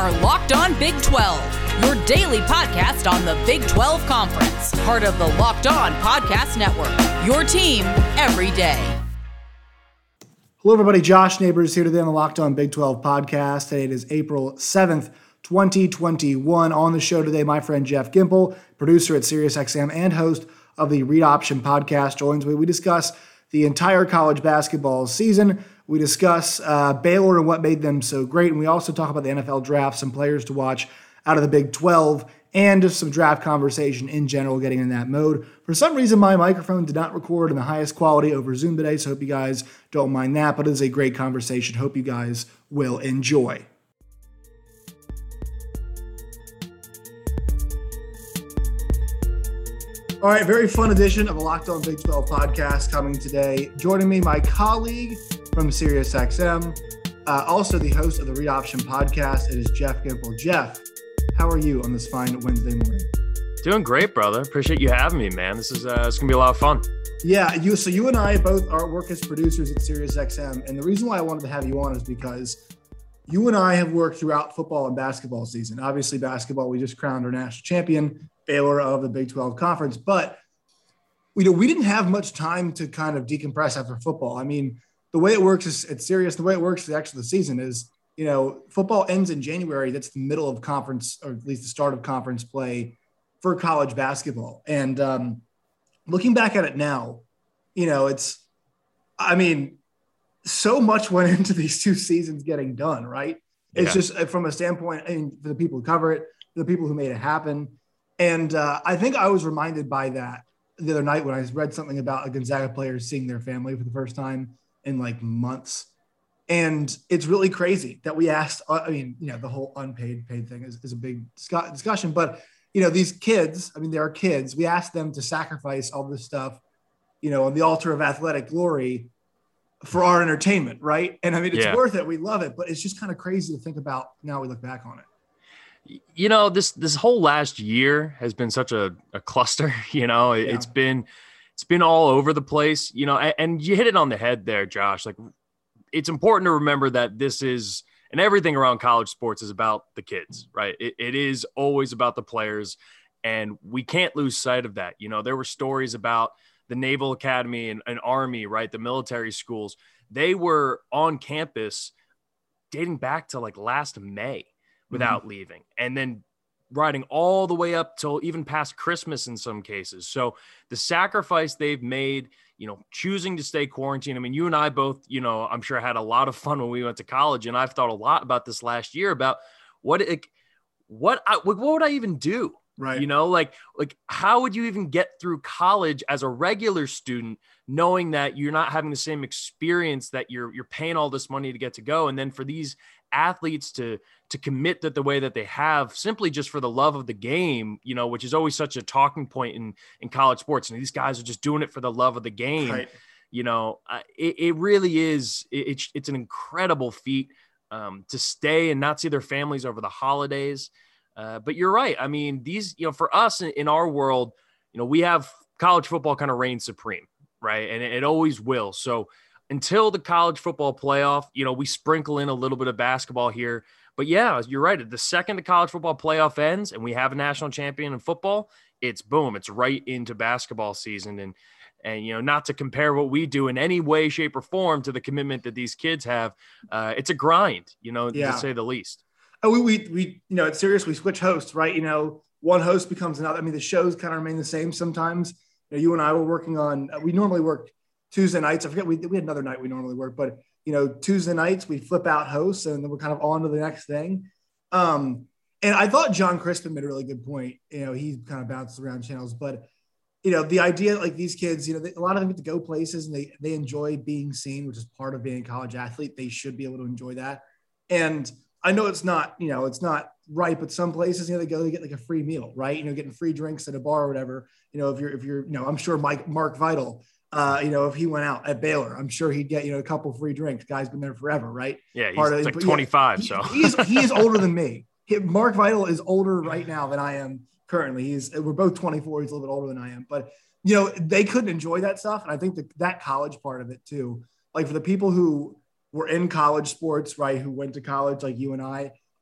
are Locked On Big 12, your daily podcast on the Big 12 Conference, part of the Locked On Podcast Network, your team every day. Hello, everybody. Josh Neighbors here today on the Locked On Big 12 podcast. Today it is April 7th, 2021. On the show today, my friend Jeff Gimple, producer at SiriusXM and host of the Read Option podcast, joins me. We discuss the entire college basketball season. We discuss Baylor and what made them so great. And we also talk about the NFL draft, some players to watch out of the Big 12, and just some draft conversation in general, getting in that mode. For some reason, my microphone did not record in the highest quality over Zoom today, so hope you guys don't mind that. But it is a great conversation. Hope you guys will enjoy. All right, very fun edition of a Locked On Big 12 podcast coming today. Joining me, my colleague from SiriusXM, also the host of the Read Option podcast. It is Jeff Gimple. Jeff, how are you on this fine Wednesday morning? Doing great, brother. Appreciate you having me, man. This is it's gonna be a lot of fun. Yeah, you and I both work as producers at SiriusXM, and the reason why I wanted to have you on is because you and I have worked throughout football and basketball season. Obviously, basketball, we just crowned our national champion, Baylor of the Big 12 Conference, but we didn't have much time to kind of decompress after football. I mean, the way it works is it's serious. The way it works is actually the season is, football ends in January. That's the middle of conference, or at least the start of conference play for college basketball. And looking back at it now, so much went into these two seasons getting done, right? It's just from a standpoint, for the people who cover it, the people who made it happen. And I think I was reminded by that the other night when I read something about a Gonzaga player seeing their family for the first time in like months. And it's really crazy that we asked, the whole unpaid paid thing is a big discussion, but these kids, they are kids. We asked them to sacrifice all this stuff, on the altar of athletic glory for our entertainment. Right. And it's worth it. We love it, but it's just kind of crazy to think about now we look back on it. This whole last year has been such a cluster, It's been all over the place, and you hit it on the head there, Josh. Like, it's important to remember that this is, and everything around college sports is about the kids, right? It is always about the players, and we can't lose sight of that. There were stories about the Naval Academy and Army, right? The military schools, they were on campus dating back to like last May without leaving, and then riding all the way up till even past Christmas in some cases. So the sacrifice they've made, choosing to stay quarantined. You and I both, I'm sure had a lot of fun when we went to college, and I've thought a lot about this last year about what would I even do? Right. Like how would you even get through college as a regular student, knowing that you're not having the same experience, that you're paying all this money to get to go. And then for these athletes to commit that the way that they have, simply just for the love of the game, which is always such a talking point in college sports. And these guys are just doing it for the love of the game. Right. It really is. It's an incredible feat to stay and not see their families over the holidays. But you're right. These, for us in our world, we have college football kind of reigns supreme, right? And it always will. So until the college football playoff, we sprinkle in a little bit of basketball here. But yeah, you're right. The second the college football playoff ends and we have a national champion in football, it's boom, it's right into basketball season. And not to compare what we do in any way, shape, or form to the commitment that these kids have. It's a grind, to say the least. We at Sirius, we switch hosts, right? One host becomes another. The shows kind of remain the same sometimes. You and I were working on, we normally work Tuesday nights. I forget, we had another night we normally work, but, Tuesday nights we flip out hosts and then we're kind of on to the next thing. And I thought John Crispin made a really good point. He kind of bounced around channels, but, the idea like these kids, a lot of them get to go places and they enjoy being seen, which is part of being a college athlete. They should be able to enjoy that. And I know it's not right, but some places, they get like a free meal, right? Getting free drinks at a bar or whatever. If you're, I'm sure Mark Vital, if he went out at Baylor, I'm sure he'd get, a couple free drinks. Guy's been there forever, right? Yeah, he's like 25. So he is older than me. Mark Vital is older right now than I am currently. We're both 24. He's a little bit older than I am, but they couldn't enjoy that stuff. And I think that college part of it too, like for the people who were in college sports, right, who went to college like you and I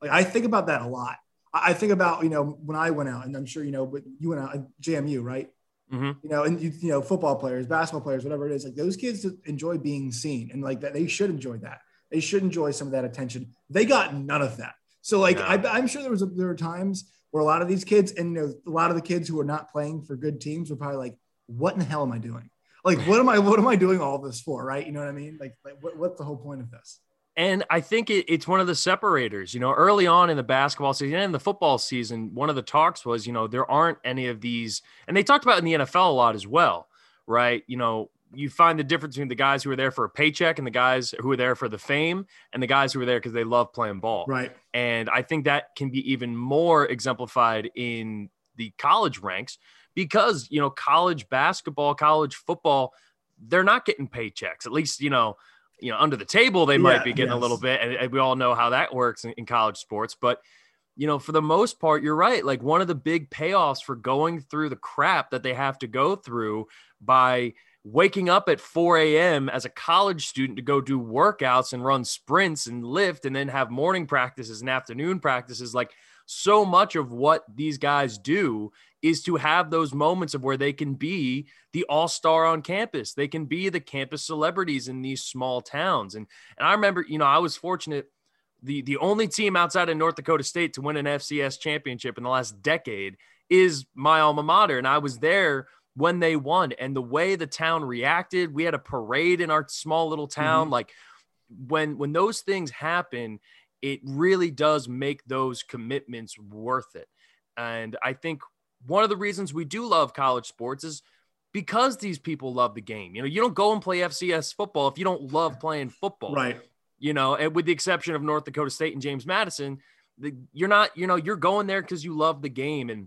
Like I think about that a lot. I think about, when I went out, and I'm sure, but you went out at JMU, right? Mm-hmm. And football players, basketball players, whatever it is, like those kids enjoy being seen, and like that, they should enjoy that. They should enjoy some of that attention. They got none of that. So like, no. I'm sure there were times where a lot of these kids, and a lot of the kids who are not playing for good teams were probably like, what in the hell am I doing? Like, what am I doing all this for? Right. You know what I mean? Like what's the whole point of this? And I think it's one of the separators, early on in the basketball season and the football season, one of the talks was, there aren't any of these, and they talked about in the NFL a lot as well, right? You find the difference between the guys who are there for a paycheck and the guys who are there for the fame and the guys who are there because they love playing ball. Right. And I think that can be even more exemplified in the college ranks because, college basketball, college football, they're not getting paychecks, at least, under the table, they might be getting a little bit. And we all know how that works in college sports. But, for the most part, you're right. Like one of the big payoffs for going through the crap that they have to go through by waking up at 4 a.m. as a college student to go do workouts and run sprints and lift and then have morning practices and afternoon practices. Like so much of what these guys do is to have those moments of where they can be the all-star on campus. They can be the campus celebrities in these small towns. And I remember, I was fortunate, the only team outside of North Dakota State to win an FCS championship in the last decade is my alma mater. And I was there when they won, and the way the town reacted, we had a parade in our small little town. Mm-hmm. Like when those things happen, it really does make those commitments worth it. And I think one of the reasons we do love college sports is because these people love the game. You don't go and play FCS football if you don't love playing football. Right. And with the exception of North Dakota State and James Madison, you're not, you're going there because you love the game. And,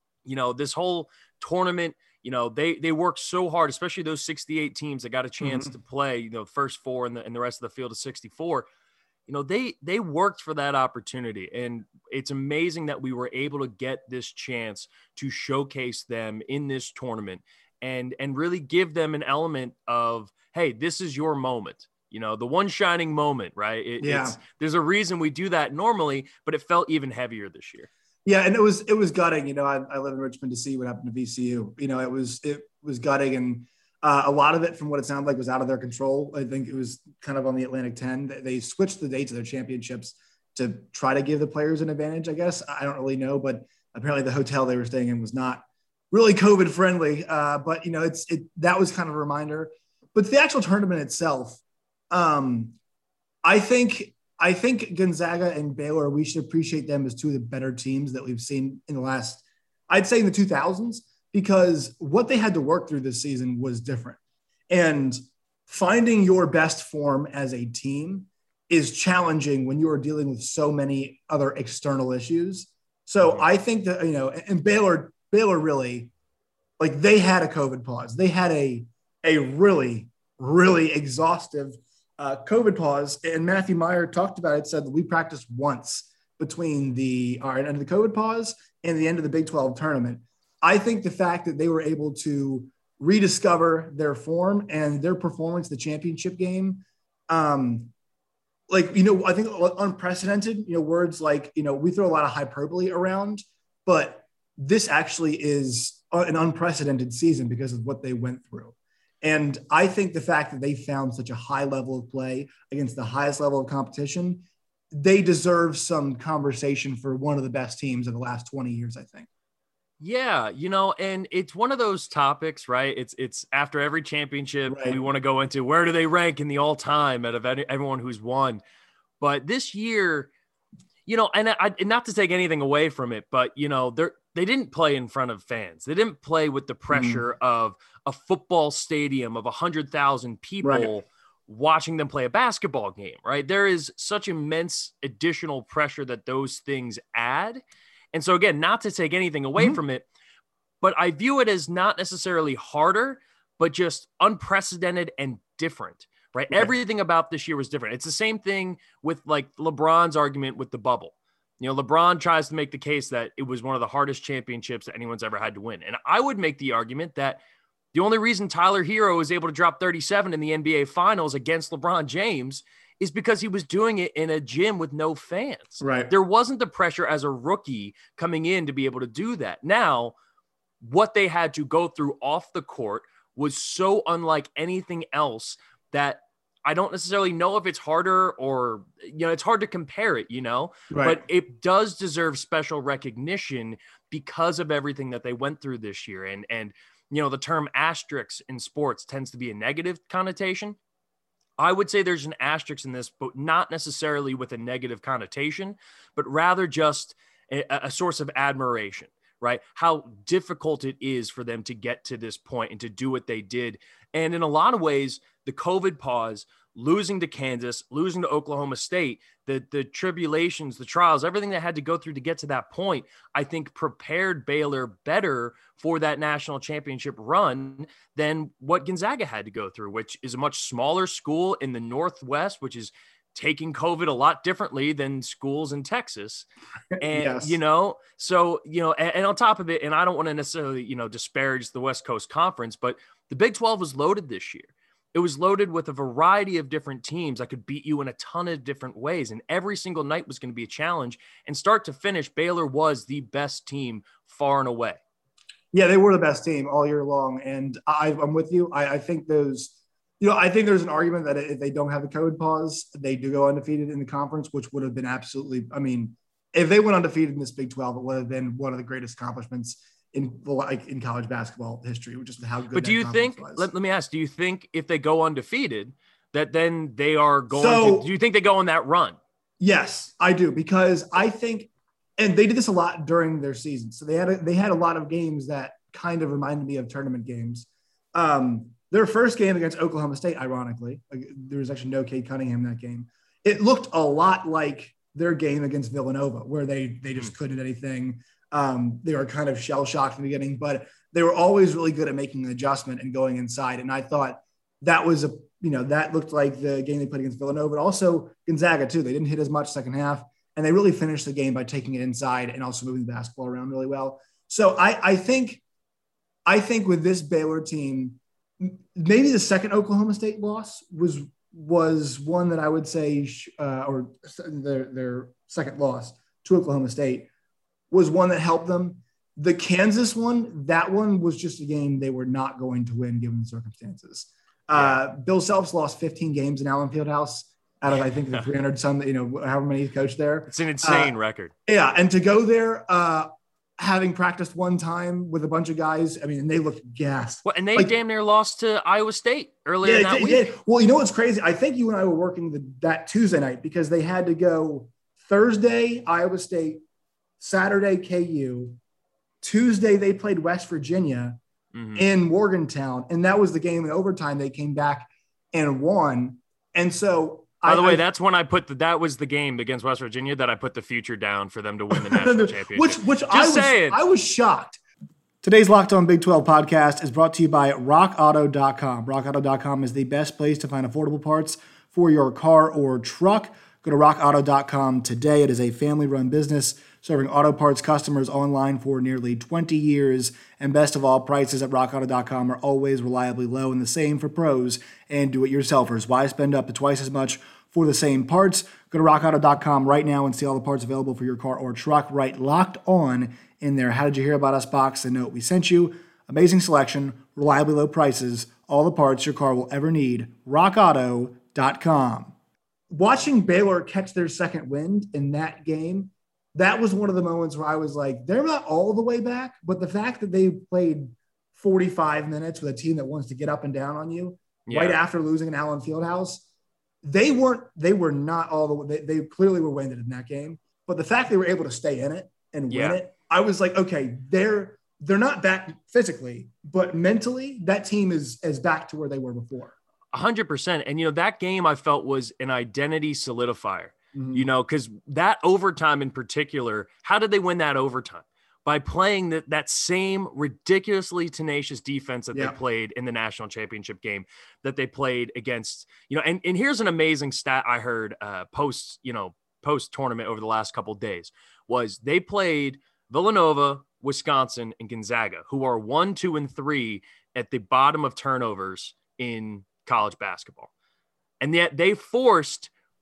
this whole tournament, they work so hard, especially those 68 teams that got a chance to play, first four and the rest of the field of 64. They worked for that opportunity, and it's amazing that we were able to get this chance to showcase them in this tournament and really give them an element of, hey, this is your moment. The one shining moment, right? There's a reason we do that normally, but it felt even heavier this year. Yeah. And it was gutting. I live in Richmond to see what happened to VCU. It was gutting, and a lot of it, from what it sounded like, was out of their control. I think it was kind of on the Atlantic 10. They switched the dates of their championships to try to give the players an advantage, I guess. I don't really know, but apparently the hotel they were staying in was not really COVID friendly. But that was kind of a reminder. But the actual tournament itself, I think Gonzaga and Baylor, we should appreciate them as two of the better teams that we've seen in the last, I'd say in the 2000s, because what they had to work through this season was different. And finding your best form as a team is challenging when you are dealing with so many other external issues. So I think that, and Baylor really, like, they had a COVID pause. They had a really, really exhaustive COVID pause. And Matthew Meyer talked about it, said that we practiced once between the end of the COVID pause and the end of the Big 12 tournament. I think the fact that they were able to rediscover their form and their performance, the championship game, I think unprecedented, words like, we throw a lot of hyperbole around, but this actually is an unprecedented season because of what they went through. And I think the fact that they found such a high level of play against the highest level of competition, they deserve some conversation for one of the best teams of the last 20 years, I think. Yeah, and it's one of those topics, right? It's after every championship, right, we want to go into where do they rank in the all-time out of everyone who's won. But this year, and not to take anything away from it, but, they didn't play in front of fans. They didn't play with the pressure of a football stadium of 100,000 people watching them play a basketball game, right? There is such immense additional pressure that those things add. And so, again, not to take anything away from it, but I view it as not necessarily harder, but just unprecedented and different, right? Everything about this year was different. It's the same thing with like LeBron's argument with the bubble. LeBron tries to make the case that it was one of the hardest championships that anyone's ever had to win. And I would make the argument that the only reason Tyler Hero is able to drop 37 in the NBA Finals against LeBron James is because he was doing it in a gym with no fans. Right. There wasn't the pressure as a rookie coming in to be able to do that. Now, what they had to go through off the court was so unlike anything else that I don't necessarily know if it's harder or, it's hard to compare it, Right. but it does deserve special recognition because of everything that they went through this year. And the term asterisk in sports tends to be a negative connotation. I would say there's an asterisk in this, but not necessarily with a negative connotation, but rather just a source of admiration, right? How difficult it is for them to get to this point and to do what they did. And in a lot of ways, the COVID pause, losing to Kansas, losing to Oklahoma State, the tribulations, the trials, everything that had to go through to get to that point, I think prepared Baylor better for that national championship run than what Gonzaga had to go through, which is a much smaller school in the Northwest, which is taking COVID a lot differently than schools in Texas. And, Yes. and on top of it, and I don't want to necessarily, disparage the West Coast Conference, but the Big 12 was loaded this year. It was loaded with a variety of different teams that could beat you in a ton of different ways. And every single night was going to be a challenge. And start to finish, Baylor was the best team far and away. Yeah, they were the best team all year long. And I'm with you. I think I think there's an argument that if they don't have the COVID pause, they do go undefeated in the conference, which would have been absolutely, if they went undefeated in this Big 12, it would have been one of the greatest accomplishments in college basketball history, which is how good. But do you think, let me ask, do you think if they go undefeated that then they are going to, do you think they go on that run? Yes, I do, because I think, and they did this a lot during their season. So they had a lot of games that kind of reminded me of tournament games. Their first game against Oklahoma State, ironically, there was actually no Cade Cunningham in that game. It looked a lot like their game against Villanova, where they just couldn't do anything. They were kind of shell-shocked in the beginning, but they were always really good at making an adjustment and going inside. And I thought that was that looked like the game they played against Villanova, but also Gonzaga too. They didn't hit as much second half, and they really finished the game by taking it inside and also moving the basketball around really well. So I think with this Baylor team, maybe the second Oklahoma State loss was one that I would say, or their second loss to Oklahoma State was one that helped them. The Kansas one, that one was just a game they were not going to win given the circumstances. Yeah. Bill Self's lost 15 games in Allen Fieldhouse out of, I think, the 300 some, however many he coached there. It's an insane record. Yeah. And to go there, having practiced one time with a bunch of guys, and they looked gassed. Well, and they damn near lost to Iowa State earlier in that week. Yeah. Well, you know what's crazy? I think you and I were working that Tuesday night because they had to go Thursday, Iowa State, Saturday, KU. Tuesday, they played West Virginia in Morgantown, and that was the game in overtime. They came back and won. And so, by the way, that's when I that was the game against West Virginia that I put the future down for them to win the national championship. Which I was shocked. Today's Locked On Big 12 podcast is brought to you by RockAuto.com. RockAuto.com is the best place to find affordable parts for your car or truck. Go to RockAuto.com today. It is a family-run business serving auto parts customers online for nearly 20 years. And best of all, prices at RockAuto.com are always reliably low, and the same for pros and do-it-yourselfers. Why spend up to twice as much for the same parts? Go to RockAuto.com right now and see all the parts available for your car or truck. Right, Locked On in there. How did you hear about us box and note we sent you? Amazing selection, reliably low prices, all the parts your car will ever need. RockAuto.com. Watching Baylor catch their second wind in that game, that was one of the moments where I was like, they're not all the way back, but the fact that they played 45 minutes with a team that wants to get up and down on you right after losing in Allen Fieldhouse, they were not all the way. They clearly were winded in that game, but the fact they were able to stay in it and win it, I was like, okay, they're not back physically, but mentally that team is back to where they were before. 100%. And, that game I felt was an identity solidifier, because that overtime in particular, how did they win that overtime? By playing that same ridiculously tenacious defense that they played in the national championship game that they played against, and here's an amazing stat I heard post tournament over the last couple of days was they played Villanova, Wisconsin, and Gonzaga, who are 1, 2, and 3 at the bottom of turnovers in college basketball. And yet they forced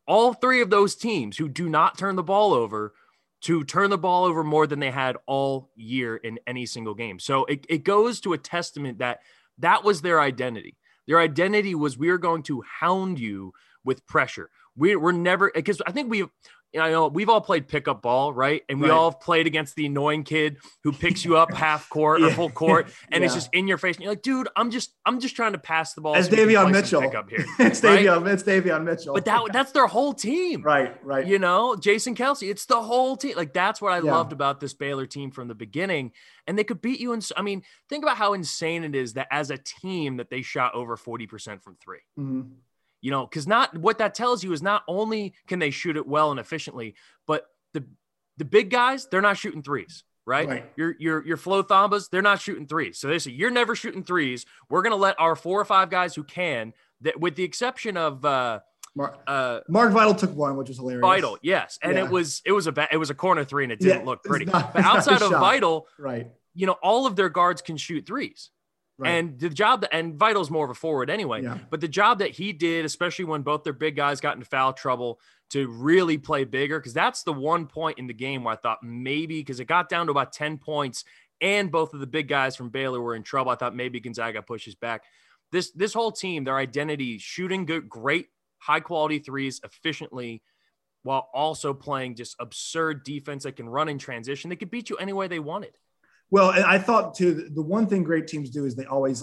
all three of those teams who do not turn the ball over to turn the ball over more than they had all year in any single game. So it goes to a testament that was their identity. Their identity was, we are going to hound you with pressure. We're never, because I think we've all played pickup ball, right? And we all have played against the annoying kid who picks you up half court or full court, and it's just in your face. And you're like, dude, I'm just trying to pass the ball. It's Davion Mitchell. Here, it's Davion Mitchell. But that's their whole team. Right. You know, Jason Kelce, it's the whole team. Like, that's what I loved about this Baylor team from the beginning. And they could beat you. And I mean, think about how insane it is that as a team that they shot over 40% from three. Mm-hmm. You know, because what that tells you is not only can they shoot it well and efficiently, but the big guys, they're not shooting threes, right? Your Flo Thambas, they're not shooting threes. So they say, you're never shooting threes. We're going to let our 4 or 5 guys who can, that with the exception of Mark Vital took one, which was hilarious. Vital, yes, and it was a corner three, and it didn't look pretty. But outside of Vital, you know, all of their guards can shoot threes. Right. And the job and Vital's more of a forward anyway, but the job that he did, especially when both their big guys got into foul trouble, to really play bigger, because that's the one point in the game where I thought maybe, because it got down to about 10 points and both of the big guys from Baylor were in trouble, I thought maybe Gonzaga pushes back. This whole team, their identity, shooting good, great, high quality threes efficiently, while also playing just absurd defense that can run in transition. They could beat you any way they wanted. Well, and I thought too, the one thing great teams do is they always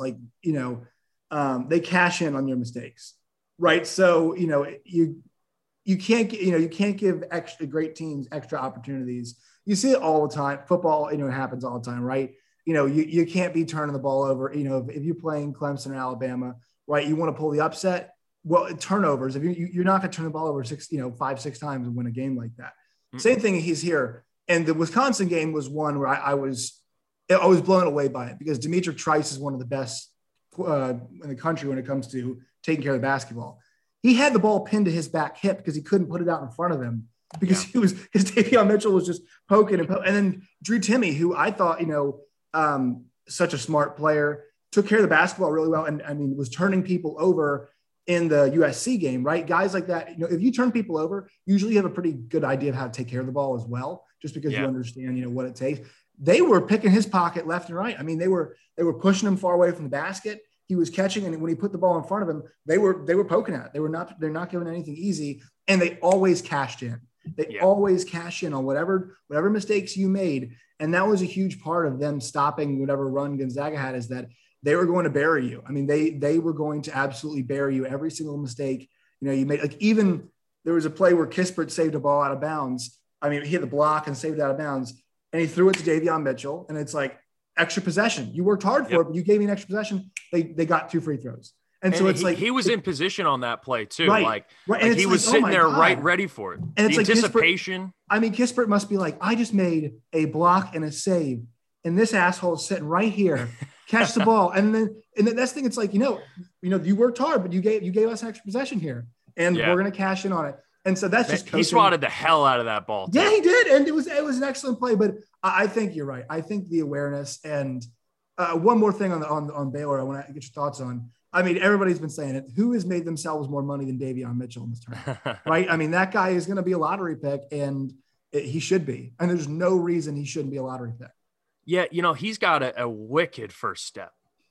they cash in on your mistakes, right? So, you can't give great teams extra opportunities. You see it all the time. Football, it happens all the time, right? You can't be turning the ball over. If you're playing Clemson or Alabama, right, you want to pull the upset. Well, turnovers, if you're not going to turn the ball over 5, 6 times and win a game like that. Mm-hmm. Same thing he's here. And the Wisconsin game was one where I was blown away by it, because Demetric Trice is one of the best in the country when it comes to taking care of the basketball. He had the ball pinned to his back hip because he couldn't put it out in front of him, because his Davion Mitchell was just poking and then Drew Timme, who I thought, such a smart player, took care of the basketball really well. And I mean, was turning people over in the USC game, right? Guys like that, if you turn people over, usually you have a pretty good idea of how to take care of the ball as well, just because you understand, what it takes. They were picking his pocket left and right. I mean, they were pushing him far away from the basket. He was catching, and when he put the ball in front of him, they were poking at it. They're not giving anything easy, and they always cashed in. They always cash in on whatever mistakes you made, and that was a huge part of them stopping whatever run Gonzaga had, is that they were going to bury you. I mean, they were going to absolutely bury you every single mistake you made. Like, even there was a play where Kispert saved a ball out of bounds. I mean, he hit the block and saved it out of bounds. And he threw it to Davion Mitchell, and it's like extra possession. You worked hard for it, but you gave me an extra possession. They got 2 free throws. And so it's he was in position on that play too. Right. And he was sitting there ready for it. And it's anticipation. Kispert must be like, I just made a block and a save, and this asshole is sitting right here, catch the ball. And then that's the thing. It's like, you worked hard, but you gave us an extra possession here, and we're going to cash in on it. And so that's just coaching. He swatted the hell out of that ball. Yeah, he did. And it was an excellent play, but I think you're right. I think the awareness, and one more thing on Baylor, I want to get your thoughts on. I mean, everybody's been saying it. Who has made themselves more money than Davion Mitchell in this tournament, right? I mean, that guy is going to be a lottery pick, and he should be. And there's no reason he shouldn't be a lottery pick. Yeah, he's got a wicked first step.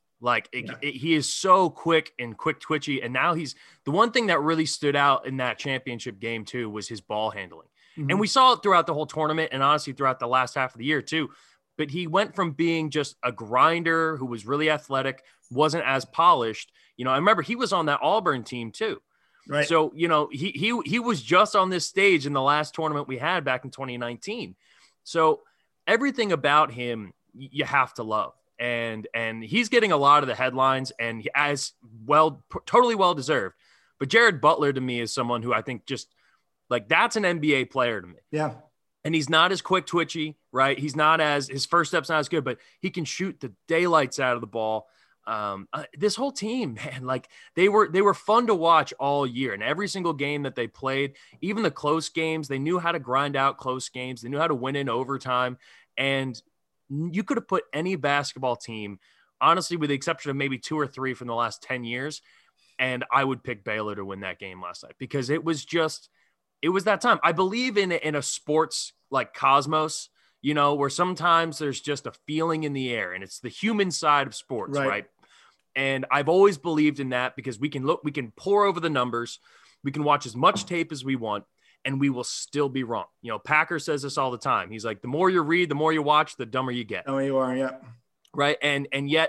He is so quick and quick twitchy. And now the one thing that really stood out in that championship game too was his ball handling. Mm-hmm. And we saw it throughout the whole tournament, and honestly throughout the last half of the year too. But he went from being just a grinder who was really athletic, wasn't as polished. I remember he was on that Auburn team too. Right. So, he was just on this stage in the last tournament we had back in 2019. So everything about him, you have to love. And he's getting a lot of the headlines, and as well, totally well deserved. But Jared Butler to me is someone who I think just that's an NBA player to me. Yeah. And he's not as quick twitchy, right? His first step's not as good, but he can shoot the daylights out of the ball. This whole team, man, they were fun to watch all year, and every single game that they played, even the close games, they knew how to grind out close games. They knew how to win in overtime. And you could have put any basketball team, honestly, with the exception of maybe 2 or 3 from the last 10 years, and I would pick Baylor to win that game last night, because it was just it was that time. I believe in a sports like cosmos, you know, where sometimes there's just a feeling in the air, and it's the human side of sports, right? And I've always believed in that because we can pour over the numbers, we can watch as much tape as we want, and we will still be wrong. You know, Packer says this all the time. He's like, the more you read, the more you watch, the dumber you get. Oh, you are, yeah. Right. And yet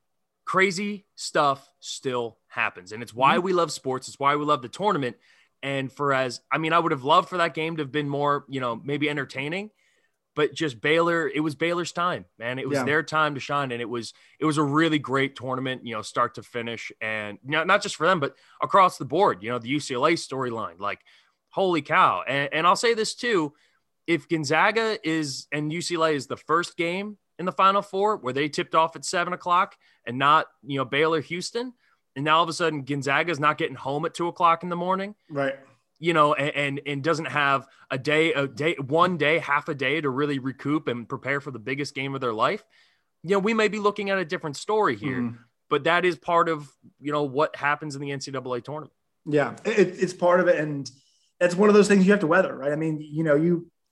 crazy stuff still happens. And it's why we love sports. It's why we love the tournament. And I would have loved for that game to have been more, you know, maybe entertaining, but just Baylor, it was Baylor's time, man. It was their time to shine. And it was a really great tournament, you know, start to finish, and not just for them, but across the board, you know, the UCLA storyline, like, holy cow. And I'll say this too, if Gonzaga and UCLA is the first game in the Final Four where they tipped off at 7:00 and not, you know, Baylor, Houston, and now all of a sudden Gonzaga is not getting home at 2:00 in the morning. Right. You know, and doesn't have one day, half a day to really recoup and prepare for the biggest game of their life. You know, we may be looking at a different story here, but that is part of, you know, what happens in the NCAA tournament. Yeah, it's part of it. And it's one of those things you have to weather, right? I mean, you know,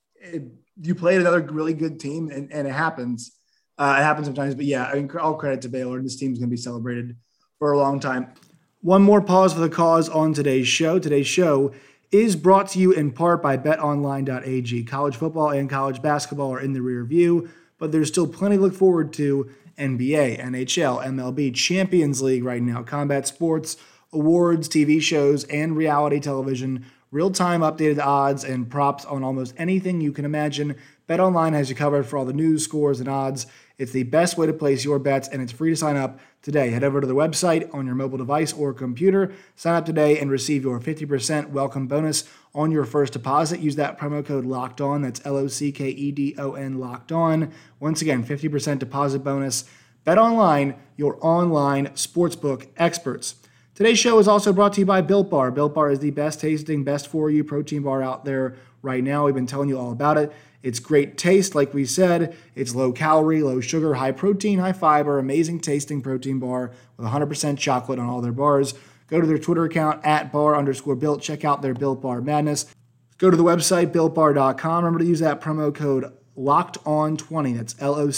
you played another really good team, and it happens. It happens sometimes, but yeah, I mean, all credit to Baylor. This team's going to be celebrated for a long time. One more pause for the cause on today's show. Today's show is brought to you in part by betonline.ag. College football and college basketball are in the rear view, but there's still plenty to look forward to. NBA, NHL, MLB, Champions League right now, combat sports, awards, TV shows, and reality television. Real-time updated odds and props on almost anything you can imagine. BetOnline has you covered for all the news, scores, and odds. It's the best way to place your bets, and it's free to sign up today. Head over to the website on your mobile device or computer. Sign up today and receive your 50% welcome bonus on your first deposit. Use that promo code LOCKEDON. That's LOCKEDON, Locked On. Once again, 50% deposit bonus. BetOnline, your online sportsbook experts. Today's show is also brought to you by Built Bar. Built Bar is the best tasting, best for you protein bar out there right now. We've been telling you all about it. It's great taste, like we said. It's low calorie, low sugar, high protein, high fiber, amazing tasting protein bar with 100% chocolate on all their bars. Go to their Twitter account at @bar_built. Check out their Built Bar madness. Go to the website, builtbar.com. Remember to use that promo code LOCKEDON20. That's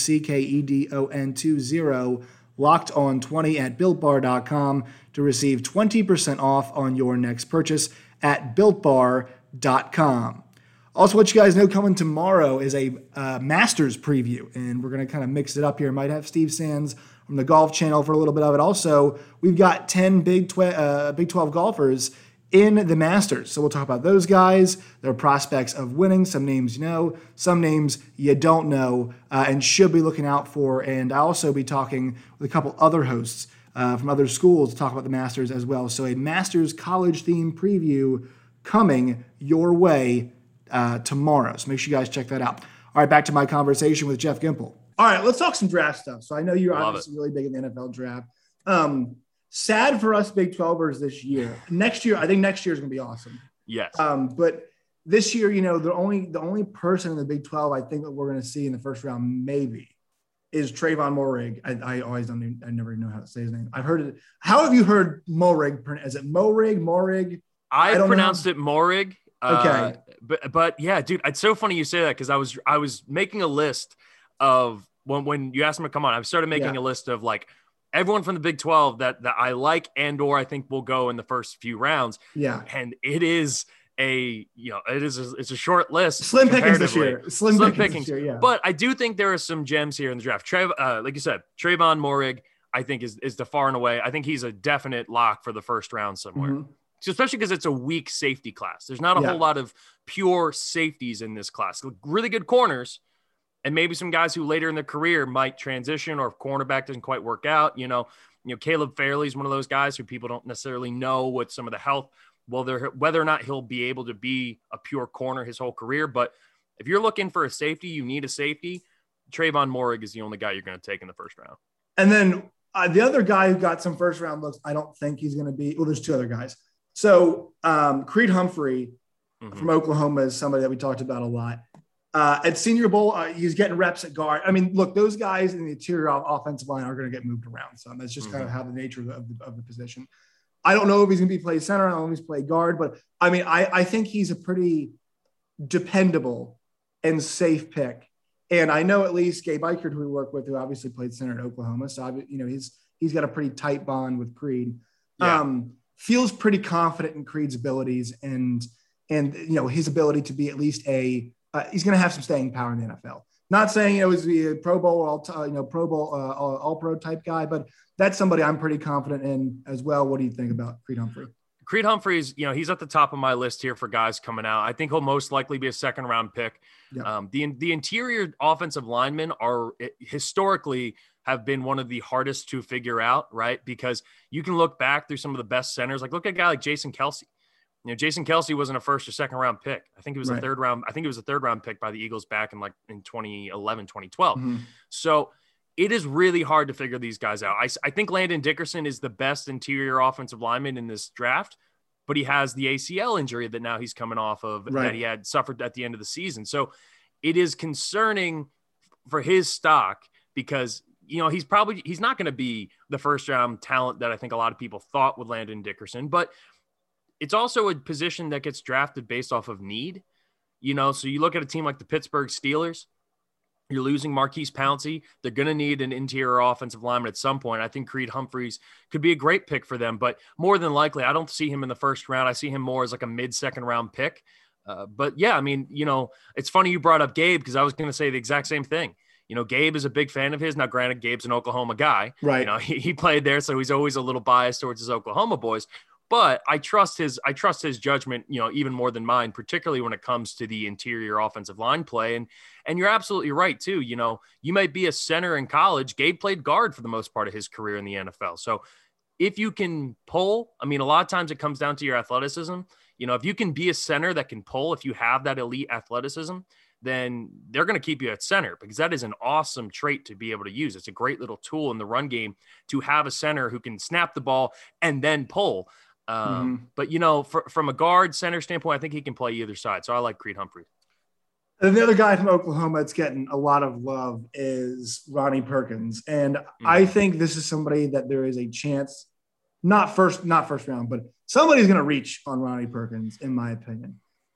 LOCKEDON20. LOCKEDON20 at BuiltBar.com to receive 20% off on your next purchase at BuiltBar.com. Also, what you guys know coming tomorrow is a Masters preview, and we're going to kind of mix it up here. Might have Steve Sands from the Golf Channel for a little bit of it. Also, we've got 10 Big 12 golfers in the Masters. So we'll talk about those guys, their prospects of winning, some names you know, some names you don't know, and should be looking out for. And I'll also be talking with a couple other hosts from other schools to talk about the Masters as well. So a Masters college theme preview coming your way tomorrow. So make sure you guys check that out. All right, back to my conversation with Jeff Gimple. All right, let's talk some draft stuff. So I know you're obviously really big in the NFL draft. Sad for us Big 12ers this year. Next year, I think next year is going to be awesome. Yes. But this year, you know, the only person in the Big 12 I think that we're going to see in the first round maybe is Trayvon Moehrig. I never know how to say his name. I've heard it. How have you heard Moehrig? Is it Moehrig? I pronounced it Moehrig. Okay. But yeah, dude, it's so funny you say that because I was making a list of when you asked me to come on, I started making a list of like everyone from the Big 12 that I like and or I think will go in the first few rounds. Yeah. And it is it's a short list. Slim pickings this year. Slim pickings this year, yeah. But I do think there are some gems here in the draft. Like you said, Trayvon Moehrig, I think is the far and away. I think he's a definite lock for the first round somewhere. Mm-hmm. Especially because it's a weak safety class. There's not a whole lot of pure safeties in this class. Really good corners, and maybe some guys who later in their career might transition, or if cornerback doesn't quite work out. You know, Caleb Fairley is one of those guys who people don't necessarily know what some of the health, whether or not he'll be able to be a pure corner his whole career. But if you're looking for a safety, you need a safety. Trayvon Moehrig is the only guy you're going to take in the first round. And then the other guy who got some first round looks, I don't think he's going to be. Well, there's two other guys. So Creed Humphrey from Oklahoma is somebody that we talked about a lot. At Senior Bowl, he's getting reps at guard. I mean, look, those guys in the interior offensive line are going to get moved around. So that's just kind of how the nature of the position. I don't know if he's going to be played center. I don't know if he's played guard, but I mean, I think he's a pretty dependable and safe pick. And I know at least Gabe Eichert, who we work with, who obviously played center at Oklahoma. So, he's got a pretty tight bond with Creed. Yeah. Feels pretty confident in Creed's abilities and his ability to be at least he's going to have some staying power in the NFL. Not saying, he's a Pro Bowl, all pro type guy, but that's somebody I'm pretty confident in as well. What do you think about Creed Humphrey? Creed Humphreys, he's at the top of my list here for guys coming out. I think he'll most likely be a second round pick. Yeah. The interior offensive linemen are historically have been one of the hardest to figure out, right? Because you can look back through some of the best centers. Like look at a guy like Jason Kelce. Jason Kelce wasn't a first or second round pick. I think it was a third round. I think it was a third round pick by the Eagles back in 2011, 2012. Mm-hmm. So it is really hard to figure these guys out. I think Landon Dickerson is the best interior offensive lineman in this draft, but he has the ACL injury that now he's coming off of that he had suffered at the end of the season. So it is concerning for his stock because, he's not going to be the first round talent that I think a lot of people thought would Landon Dickerson, but it's also a position that gets drafted based off of need, so you look at a team like the Pittsburgh Steelers, you're losing Marquise Pouncey. They're going to need an interior offensive lineman at some point. I think Creed Humphreys could be a great pick for them, but more than likely, I don't see him in the first round. I see him more as like a mid-second round pick. But yeah, I mean, it's funny you brought up Gabe because I was going to say the exact same thing. Gabe is a big fan of his. Now, granted, Gabe's an Oklahoma guy. Right. He played there, so he's always a little biased towards his Oklahoma boys. But I trust his judgment, even more than mine, particularly when it comes to the interior offensive line play. And you're absolutely right, too. You might be a center in college. Gabe played guard for the most part of his career in the NFL. So if you can pull, a lot of times it comes down to your athleticism. If you can be a center that can pull, if you have that elite athleticism, then they're going to keep you at center because that is an awesome trait to be able to use. It's a great little tool in the run game to have a center who can snap the ball and then pull. But, from a guard center standpoint, I think he can play either side. So I like Creed Humphrey. And the other guy from Oklahoma that's getting a lot of love is Ronnie Perkins. And I think this is somebody that there is a chance, not first round, but somebody's going to reach on Ronnie Perkins, in my opinion.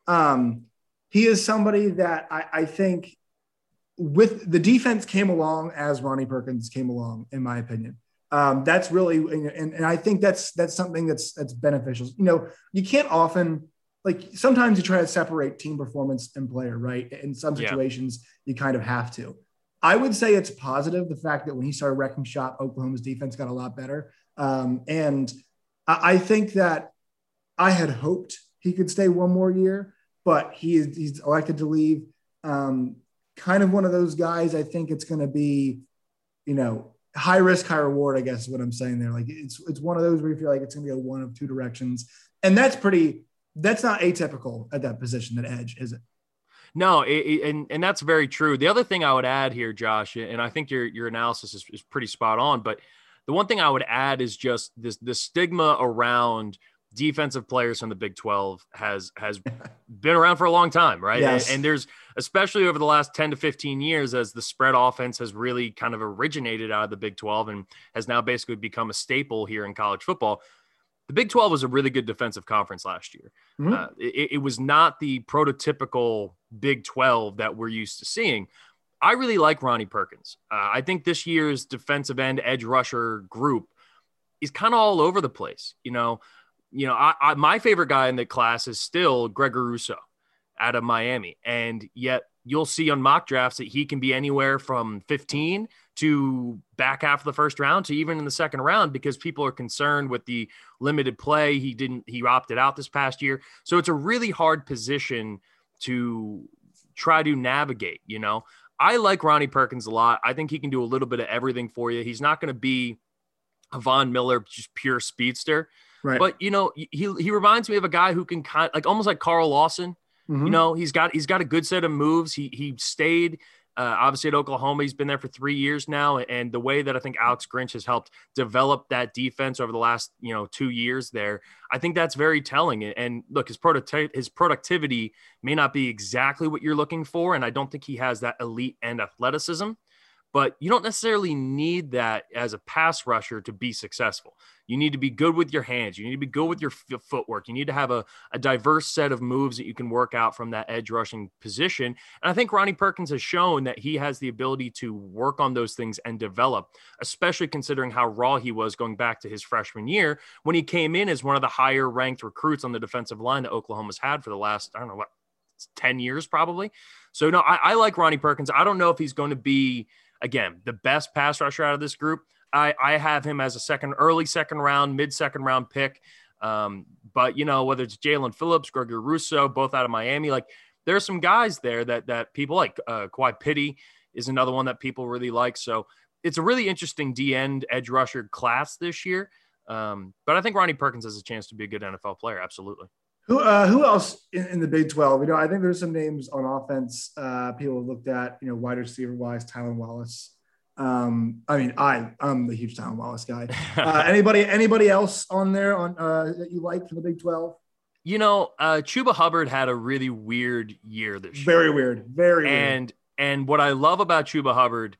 He is somebody that I think with the defense came along as Ronnie Perkins came along, in my opinion. That's really, and I think that's something that's beneficial. You can't often, sometimes you try to separate team performance and player, right? In some situations, you kind of have to. I would say it's positive, the fact that when he started wrecking shop, Oklahoma's defense got a lot better. And I think that I had hoped he could stay one more year, but he's elected to leave. Kind of one of those guys, I think it's going to be, high risk, high reward, I guess is what I'm saying there. It's one of those where you feel like it's going to be a one of two directions. And that's not atypical at that position, that edge, is it? No, and that's very true. The other thing I would add here, Josh, and I think your analysis is pretty spot on, but the one thing I would add is just the stigma around defensive players from the Big 12 has been around for a long time, right? Yes. And there's, especially over the last 10 to 15 years, as the spread offense has really kind of originated out of the Big 12 and has now basically become a staple here in college football. The Big 12 was a really good defensive conference last year. Mm-hmm. It was not the prototypical Big 12 that we're used to seeing. I really like Ronnie Perkins. I think this year's defensive end edge rusher group is kind of all over the place. My favorite guy in the class is still Gregor Rousseau out of Miami. And yet you'll see on mock drafts that he can be anywhere from 15 to back half of the first round to even in the second round because people are concerned with the limited play. He opted out this past year. So it's a really hard position to try to navigate. I like Ronnie Perkins a lot. I think he can do a little bit of everything for you. He's not going to be a Von Miller, just pure speedster. Right. But, he reminds me of a guy who can almost like Carl Lawson. Mm-hmm. He's got a good set of moves. He stayed obviously at Oklahoma. He's been there for 3 years now. And the way that I think Alex Grinch has helped develop that defense over the last, 2 years there, I think that's very telling. And look, his productivity may not be exactly what you're looking for. And I don't think he has that elite end athleticism. but you don't necessarily need that as a pass rusher to be successful. You need to be good with your hands. You need to be good with your footwork. You need to have a diverse set of moves that you can work out from that edge rushing position. And I think Ronnie Perkins has shown that he has the ability to work on those things and develop, especially considering how raw he was going back to his freshman year when he came in as one of the higher ranked recruits on the defensive line that Oklahoma's had for the last, 10 years probably. So no, I like Ronnie Perkins. I don't know if he's going to be, again, the best pass rusher out of this group. I have him as a early second round, mid second round pick. But whether it's Jalen Phillips, Gregory Rousseau, both out of Miami, like there are some guys there that people like. Kawhi Pitty is another one that people really like. So it's a really interesting D-end edge rusher class this year. But I think Ronnie Perkins has a chance to be a good NFL player. Absolutely. Who else in the Big 12? I think there's some names on offense people have looked at, wide receiver wise, Tylan Wallace. I'm the huge Tylan Wallace guy. Anybody else on there that you like from the Big 12? Chuba Hubbard had a really weird year this year. Very weird. Very weird. And what I love about Chuba Hubbard,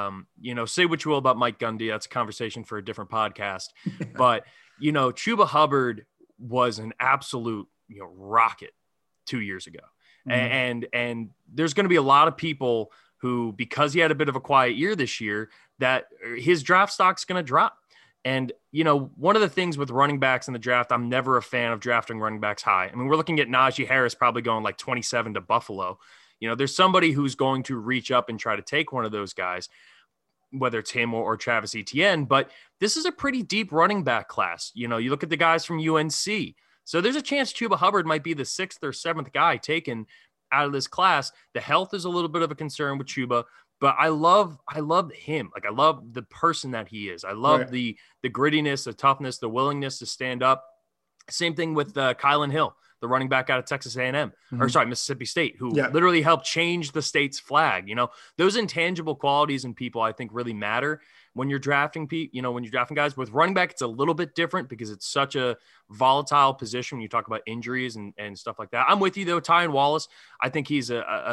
say what you will about Mike Gundy. That's a conversation for a different podcast. But, Chuba Hubbard was an absolute, rocket 2 years ago. Mm-hmm. And there's going to be a lot of people who, because he had a bit of a quiet year this year, that his draft stock's going to drop. And, one of the things with running backs in the draft, I'm never a fan of drafting running backs high. I mean, we're looking at Najee Harris probably going like 27 to Buffalo. There's somebody who's going to reach up and try to take one of those guys, whether it's him or Travis Etienne. But this is a pretty deep running back class. You look at the guys from UNC. So there's a chance Chuba Hubbard might be the 6th or 7th guy taken out of this class. The health is a little bit of a concern with Chuba, but I love him. Like, I love the person that he is. I love the grittiness, the toughness, the willingness to stand up. Same thing with Kylan Hill, the running back out of Texas A&M, Mississippi State, who literally helped change the state's flag. Those intangible qualities in people, I think, really matter when you're drafting guys. With running back, it's a little bit different because it's such a volatile position when you talk about injuries and stuff like that. I'm with you though. Tylan Wallace, I think he's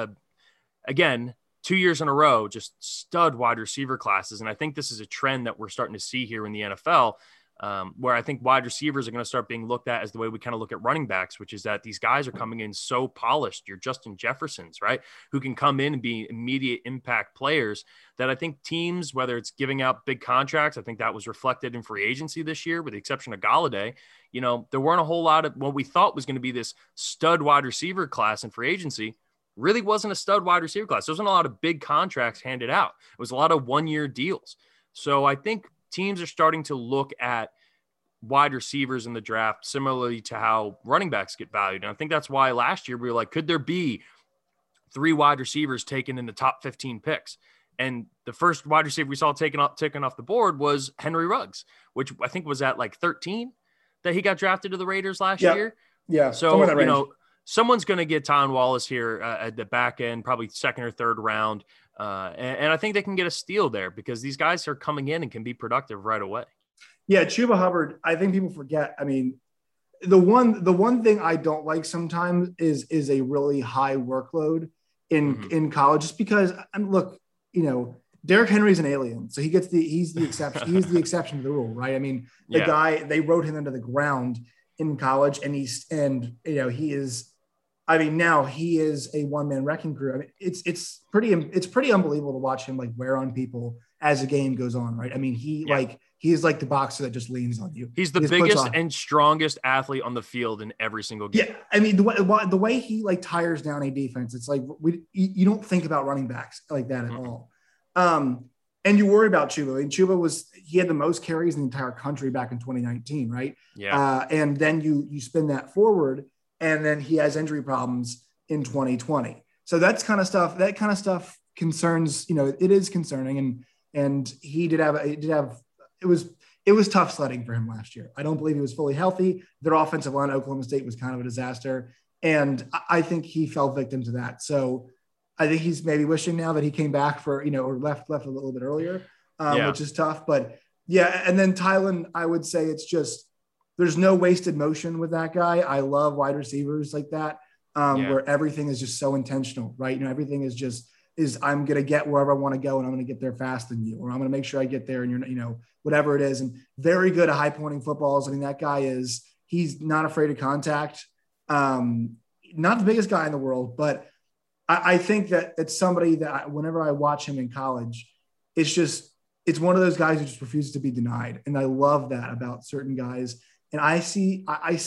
again, 2 years in a row, just stud wide receiver classes. And I think this is a trend that we're starting to see here in the NFL, where I think wide receivers are going to start being looked at as the way we kind of look at running backs, which is that these guys are coming in so polished. You're Justin Jeffersons, right? Who can come in and be immediate impact players that I think teams, whether it's giving out big contracts, I think that was reflected in free agency this year, with the exception of Galladay. There weren't a whole lot of what we thought was going to be this stud wide receiver class in free agency. Really wasn't a stud wide receiver class. There wasn't a lot of big contracts handed out. It was a lot of 1-year deals. So I think teams are starting to look at wide receivers in the draft similarly to how running backs get valued. And I think that's why last year we were like, could there be 3 wide receivers taken in the top 15 picks? And the first wide receiver we saw taken off the board was Henry Ruggs, which I think was at like 13 that he got drafted to the Raiders last year. Yeah. So, someone's going to get Tylan Wallace here at the back end, probably 2nd or 3rd round. And I think they can get a steal there because these guys are coming in and can be productive right away. Yeah, Chuba Hubbard, I think people forget. I mean, the one thing I don't like sometimes is a really high workload in college, just because look, Derrick Henry's an alien, so he's the exception. He's the exception to the rule, right? I mean, the guy, they wrote him into the ground in college, and he is. I mean, now he is a one-man wrecking crew. I mean, it's pretty unbelievable to watch him like wear on people as the game goes on, right? I mean, he is like the boxer that just leans on you. He's the biggest and strongest athlete on the field in every single game. Yeah, I mean, the way he like tires down a defense, it's like you don't think about running backs like that at all. And you worry about Chuba. I mean, Chuba he had the most carries in the entire country back in 2019, right? Yeah. And then you spin that forward, and then he has injury problems in 2020. So that kind of stuff concerns, it is concerning. And it was tough sledding for him last year. I don't believe he was fully healthy. Their offensive line at Oklahoma State was kind of a disaster. And I think he fell victim to that. So I think he's maybe wishing now that he came back or left a little bit earlier, which is tough. But yeah. And then Tylan, I would say it's just, there's no wasted motion with that guy. I love wide receivers like that, where everything is just so intentional, right? Everything is just is I'm going to get wherever I want to go and I'm going to get there faster than you, or I'm going to make sure I get there and you're, whatever it is. And very good at high pointing footballs. I mean, that guy he's not afraid of contact. Not the biggest guy in the world, but I think that it's somebody that whenever I watch him in college, it's one of those guys who just refuses to be denied. And I love that about certain guys. And I see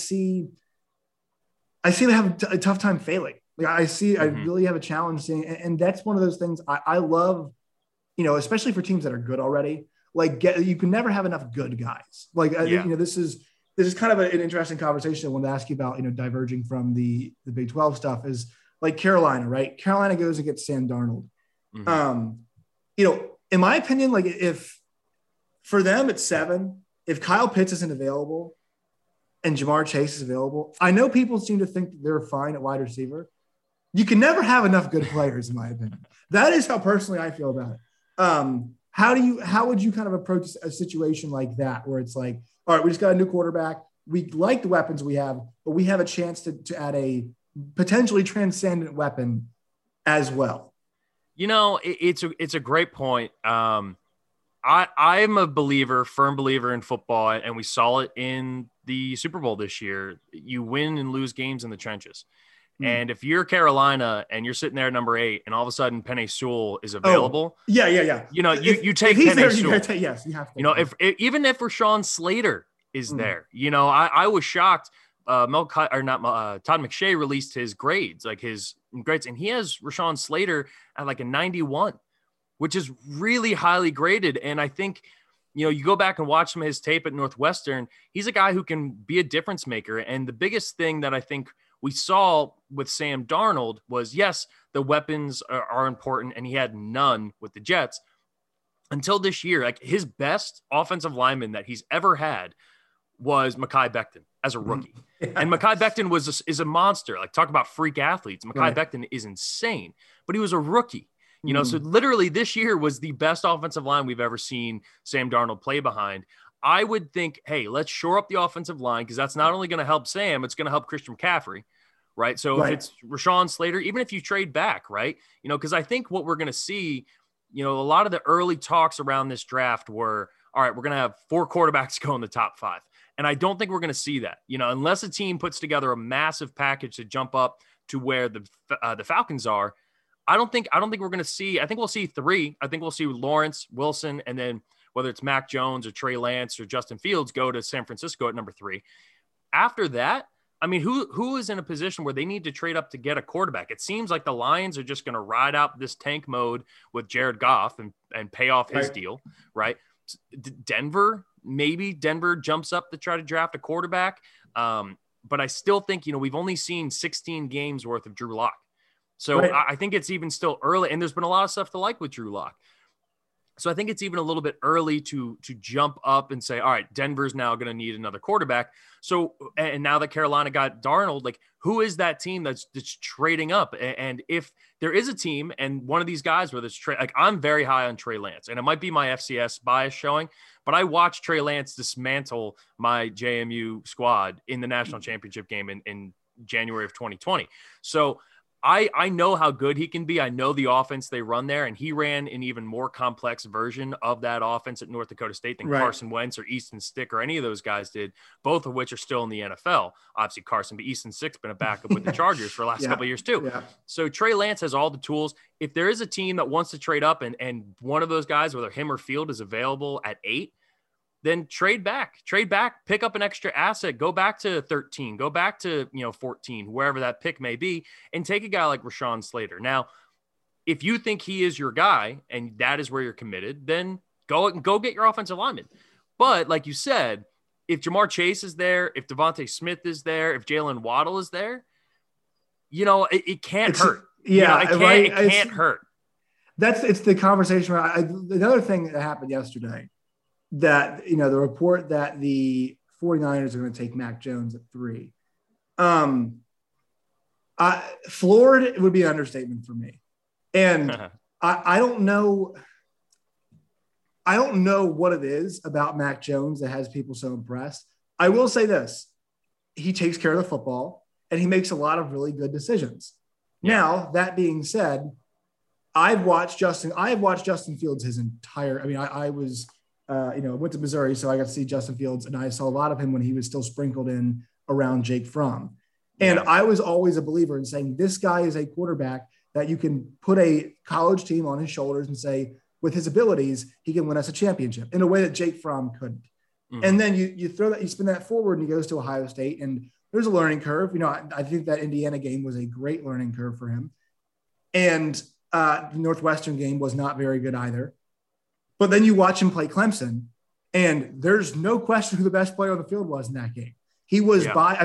them have a tough time failing. Like I really have a challenge seeing, and that's one of those things I love, especially for teams that are good already. Like you can never have enough good guys. Like I think, this is kind of an interesting conversation I wanted to ask you about, diverging from the Big 12 stuff is like Carolina, right? Carolina goes and gets Sam Darnold. In my opinion, like if for them it's 7, if Kyle Pitts isn't available and Jamar Chase is available, I know people seem to think that they're fine at wide receiver. You can never have enough good players, in my opinion. That is how personally I feel about it. How would you kind of approach a situation like that where it's like, all right, we just got a new quarterback. We like the weapons we have, but we have a chance to add a potentially transcendent weapon as well. It's a great point. I'm a firm believer in football, and we saw it in the Super Bowl this year. You win and lose games in the trenches. And if you're Carolina and you're sitting there at number 8 and all of a sudden Penei Sewell is available. You take Penei Sewell. Yes, you have to. Even if Rashawn Slater is there, I was shocked. Todd McShay released his grades, and he has Rashawn Slater at like a 91, which is really highly graded. And I think, you go back and watch his tape at Northwestern, he's a guy who can be a difference maker. And the biggest thing that I think we saw with Sam Darnold was, yes, the weapons are important, and he had none with the Jets until this year. Like his best offensive lineman that he's ever had was Mekhi Becton as a rookie. And Mekhi Becton is a monster. Like, talk about freak athletes. Mekhi Becton is insane, but he was a rookie. So literally this year was the best offensive line we've ever seen Sam Darnold play behind. I would think, hey, let's shore up the offensive line, because that's not only going to help Sam, it's going to help Christian McCaffrey, right? So if it's Rashawn Slater, even if you trade back, right? Because I think what we're going to see, a lot of the early talks around this draft were, all right, we're going to have 4 quarterbacks go in the top 5. And I don't think we're going to see that, unless a team puts together a massive package to jump up to where the Falcons are. I don't think we're going to see. I think we'll see 3. I think we'll see Lawrence, Wilson, and then whether it's Mac Jones or Trey Lance or Justin Fields go to San Francisco at number 3. After that, I mean, who is in a position where they need to trade up to get a quarterback? It seems like the Lions are just going to ride out this tank mode with Jared Goff and pay off his deal, right? Denver jumps up to try to draft a quarterback. But I still think, we've only seen 16 games worth of Drew Lock. So I think it's even still early, and there's been a lot of stuff to like with Drew Lock. So I think it's even a little bit early to jump up and say, all right, Denver's now going to need another quarterback. So, and now that Carolina got Darnold, like, who is that team that's trading up? And if there is a team and one of these guys where there's like, I'm very high on Trey Lance, and it might be my FCS bias showing, but I watched Trey Lance dismantle my JMU squad in the national championship game in January of 2020. So I know how good he can be. I know the offense they run there, and he ran an even more complex version of that offense at North Dakota State than Carson Wentz or Easton Stick or any of those guys did, both of which are still in the NFL. Obviously Carson, but Easton Stick's been a backup with the Chargers for the last couple of years too. Yeah. So Trey Lance has all the tools. If there is a team that wants to trade up and one of those guys, whether him or Field, is available at 8, then trade back, pick up an extra asset, go back to 13, go back to, 14, wherever that pick may be, and take a guy like Rashawn Slater. Now, if you think he is your guy and that is where you're committed, then go get your offensive lineman. But like you said, if Jamar Chase is there, if Devontae Smith is there, if Jalen Waddle is there, it can't hurt. Yeah, it can't hurt. It's the conversation. Another thing that happened yesterday, that, the report that the 49ers are going to take Mac Jones at 3. Floored would be an understatement for me. And I don't know what it is about Mac Jones that has people so impressed. I will say this: he takes care of the football and he makes a lot of really good decisions. Yeah. Now, that being said, I have watched Justin Fields his entire. I mean, I was, went to Missouri, so I got to see Justin Fields, and I saw a lot of him when he was still sprinkled in around Jake Fromm. And I was always a believer in saying this guy is a quarterback that you can put a college team on his shoulders and say, with his abilities, he can win us a championship in a way that Jake Fromm couldn't. Mm-hmm. And then you spin that forward, and he goes to Ohio State, and there's a learning curve. I think that Indiana game was a great learning curve for him. And the Northwestern game was not very good either. But then you watch him play Clemson, and there's no question who the best player on the field was in that game. He was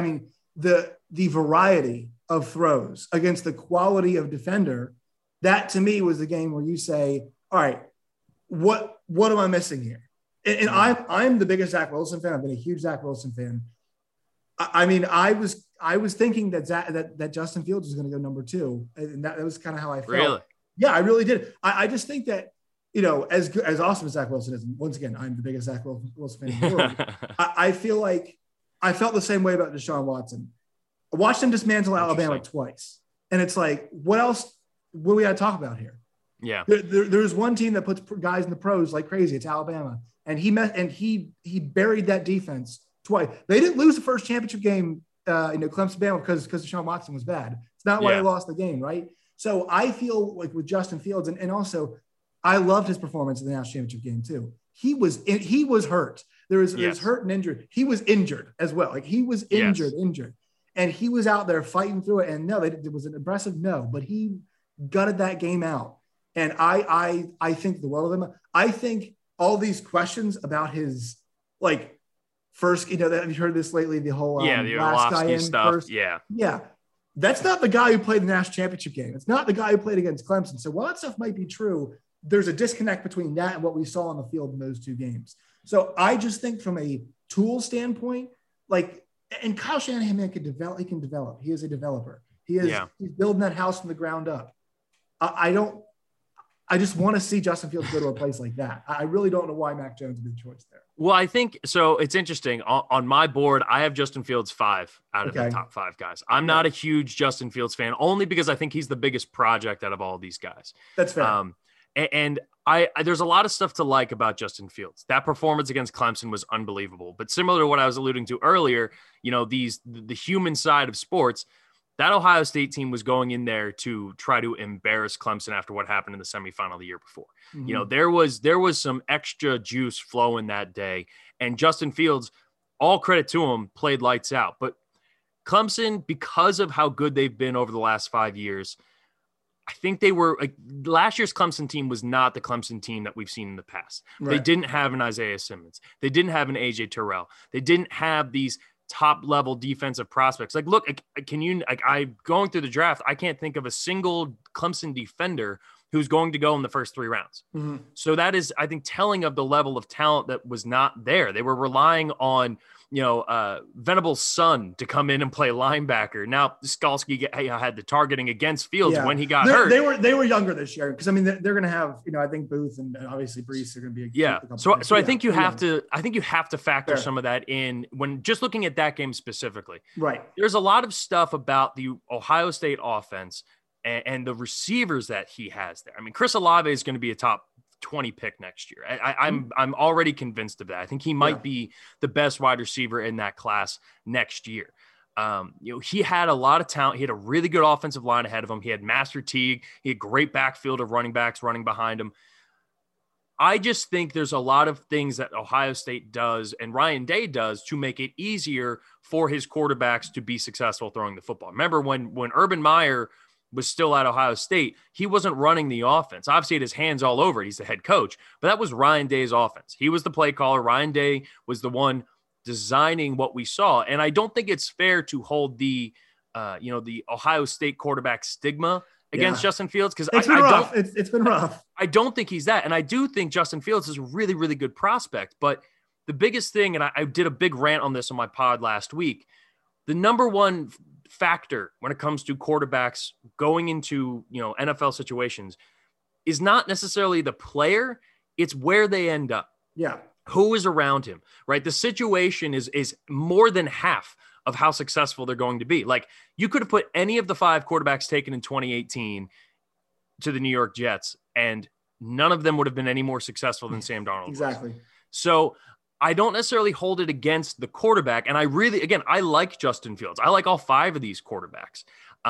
the variety of throws against the quality of defender. That to me was the game where you say, all right, what am I missing here? And I'm the biggest Zach Wilson fan. I've been a huge Zach Wilson fan. I mean, I was thinking that Justin Fields was going to go number 2, and that was kind of how I felt. Really? Yeah, I really did. I just think that, as awesome as Zach Wilson is, and once again, I'm the biggest Zach Wilson fan in the world. I feel like I felt the same way about Deshaun Watson. I watched him dismantle Alabama twice, and it's like, what else? What do we got to talk about here? Yeah, there's one team that puts guys in the pros like crazy. It's Alabama, and he buried that defense twice. They didn't lose the first championship game, Clemson Bama because Deshaun Watson was bad. It's not why they lost the game, right? So I feel like with Justin Fields, and also I loved his performance in the national championship game too. He was hurt. There's hurt and injured. He was injured as well. Like he was injured, and he was out there fighting through it. And no, it was an impressive no, but he gutted that game out. And I think the world of him. I think all these questions about his first, have you heard this lately? The whole the last guy in stuff. First. Yeah. That's not the guy who played the national championship game. It's not the guy who played against Clemson. So while that stuff might be true, there's a disconnect between that and what we saw on the field in those 2 games. So I just think from a tool standpoint, and Kyle Shanahan can develop. He can develop. He is a developer. He's building that house from the ground up. I just want to see Justin Fields go to a place like that. I really don't know why Mac Jones would be the choice there. Well, I think so. It's interesting. On my board, I have Justin Fields 5 out of the top 5 guys. I'm not a huge Justin Fields fan, only because I think he's the biggest project out of all these guys. That's fair. And there's a lot of stuff to like about Justin Fields. That performance against Clemson was unbelievable. But similar to what I was alluding to earlier, the human side of sports, that Ohio State team was going in there to try to embarrass Clemson after what happened in the semifinal the year before. Mm-hmm. There was some extra juice flowing that day, and Justin Fields, all credit to him, played lights out. But Clemson, because of how good they've been over the last 5 years, I think they were last year's Clemson team was not the Clemson team that we've seen in the past. Right. They didn't have an Isaiah Simmons. They didn't have an AJ Terrell. They didn't have these top level defensive prospects. Look, going through the draft, I can't think of a single Clemson defender who's going to go in the first 3 rounds. Mm-hmm. So that is, I think, telling of the level of talent that was not there. They were relying on, Venable's son to come in and play linebacker. Now Skalski had the targeting against Fields when he got hurt. They were younger this year because they're going to have, I think Booth and obviously Brees are going to be So I think you have to factor some of that in when just looking at that game specifically. Right. There's a lot of stuff about the Ohio State offense and the receivers that he has there. I mean, Chris Olave is going to be a top 20 pick next year. I'm already convinced of that. I think he might be the best wide receiver in that class next year. He had a lot of talent. He had a really good offensive line ahead of him. He had Master Teague. He had great backfield of running backs running behind him. I just think there's a lot of things that Ohio State does and Ryan Day does to make it easier for his quarterbacks to be successful throwing the football. Remember when Urban Meyer was still at Ohio State, he wasn't running the offense. Obviously, he had his hands all over it. He's the head coach, but that was Ryan Day's offense. He was the play caller. Ryan Day was the one designing what we saw. And I don't think it's fair to hold the Ohio State quarterback stigma against Justin Fields because it's been rough. I don't think he's that. And I do think Justin Fields is a really, really good prospect. But the biggest thing, and I did a big rant on this on my pod last week, the number one factor when it comes to quarterbacks going into, NFL situations is not necessarily the player, it's where they end up. Yeah. Who is around him, right? The situation is more than half of how successful they're going to be. You could have put any of the 5 quarterbacks taken in 2018 to the New York Jets, and none of them would have been any more successful than Sam Darnold. Exactly. So I don't necessarily hold it against the quarterback. And I like Justin Fields. I like all 5 of these quarterbacks.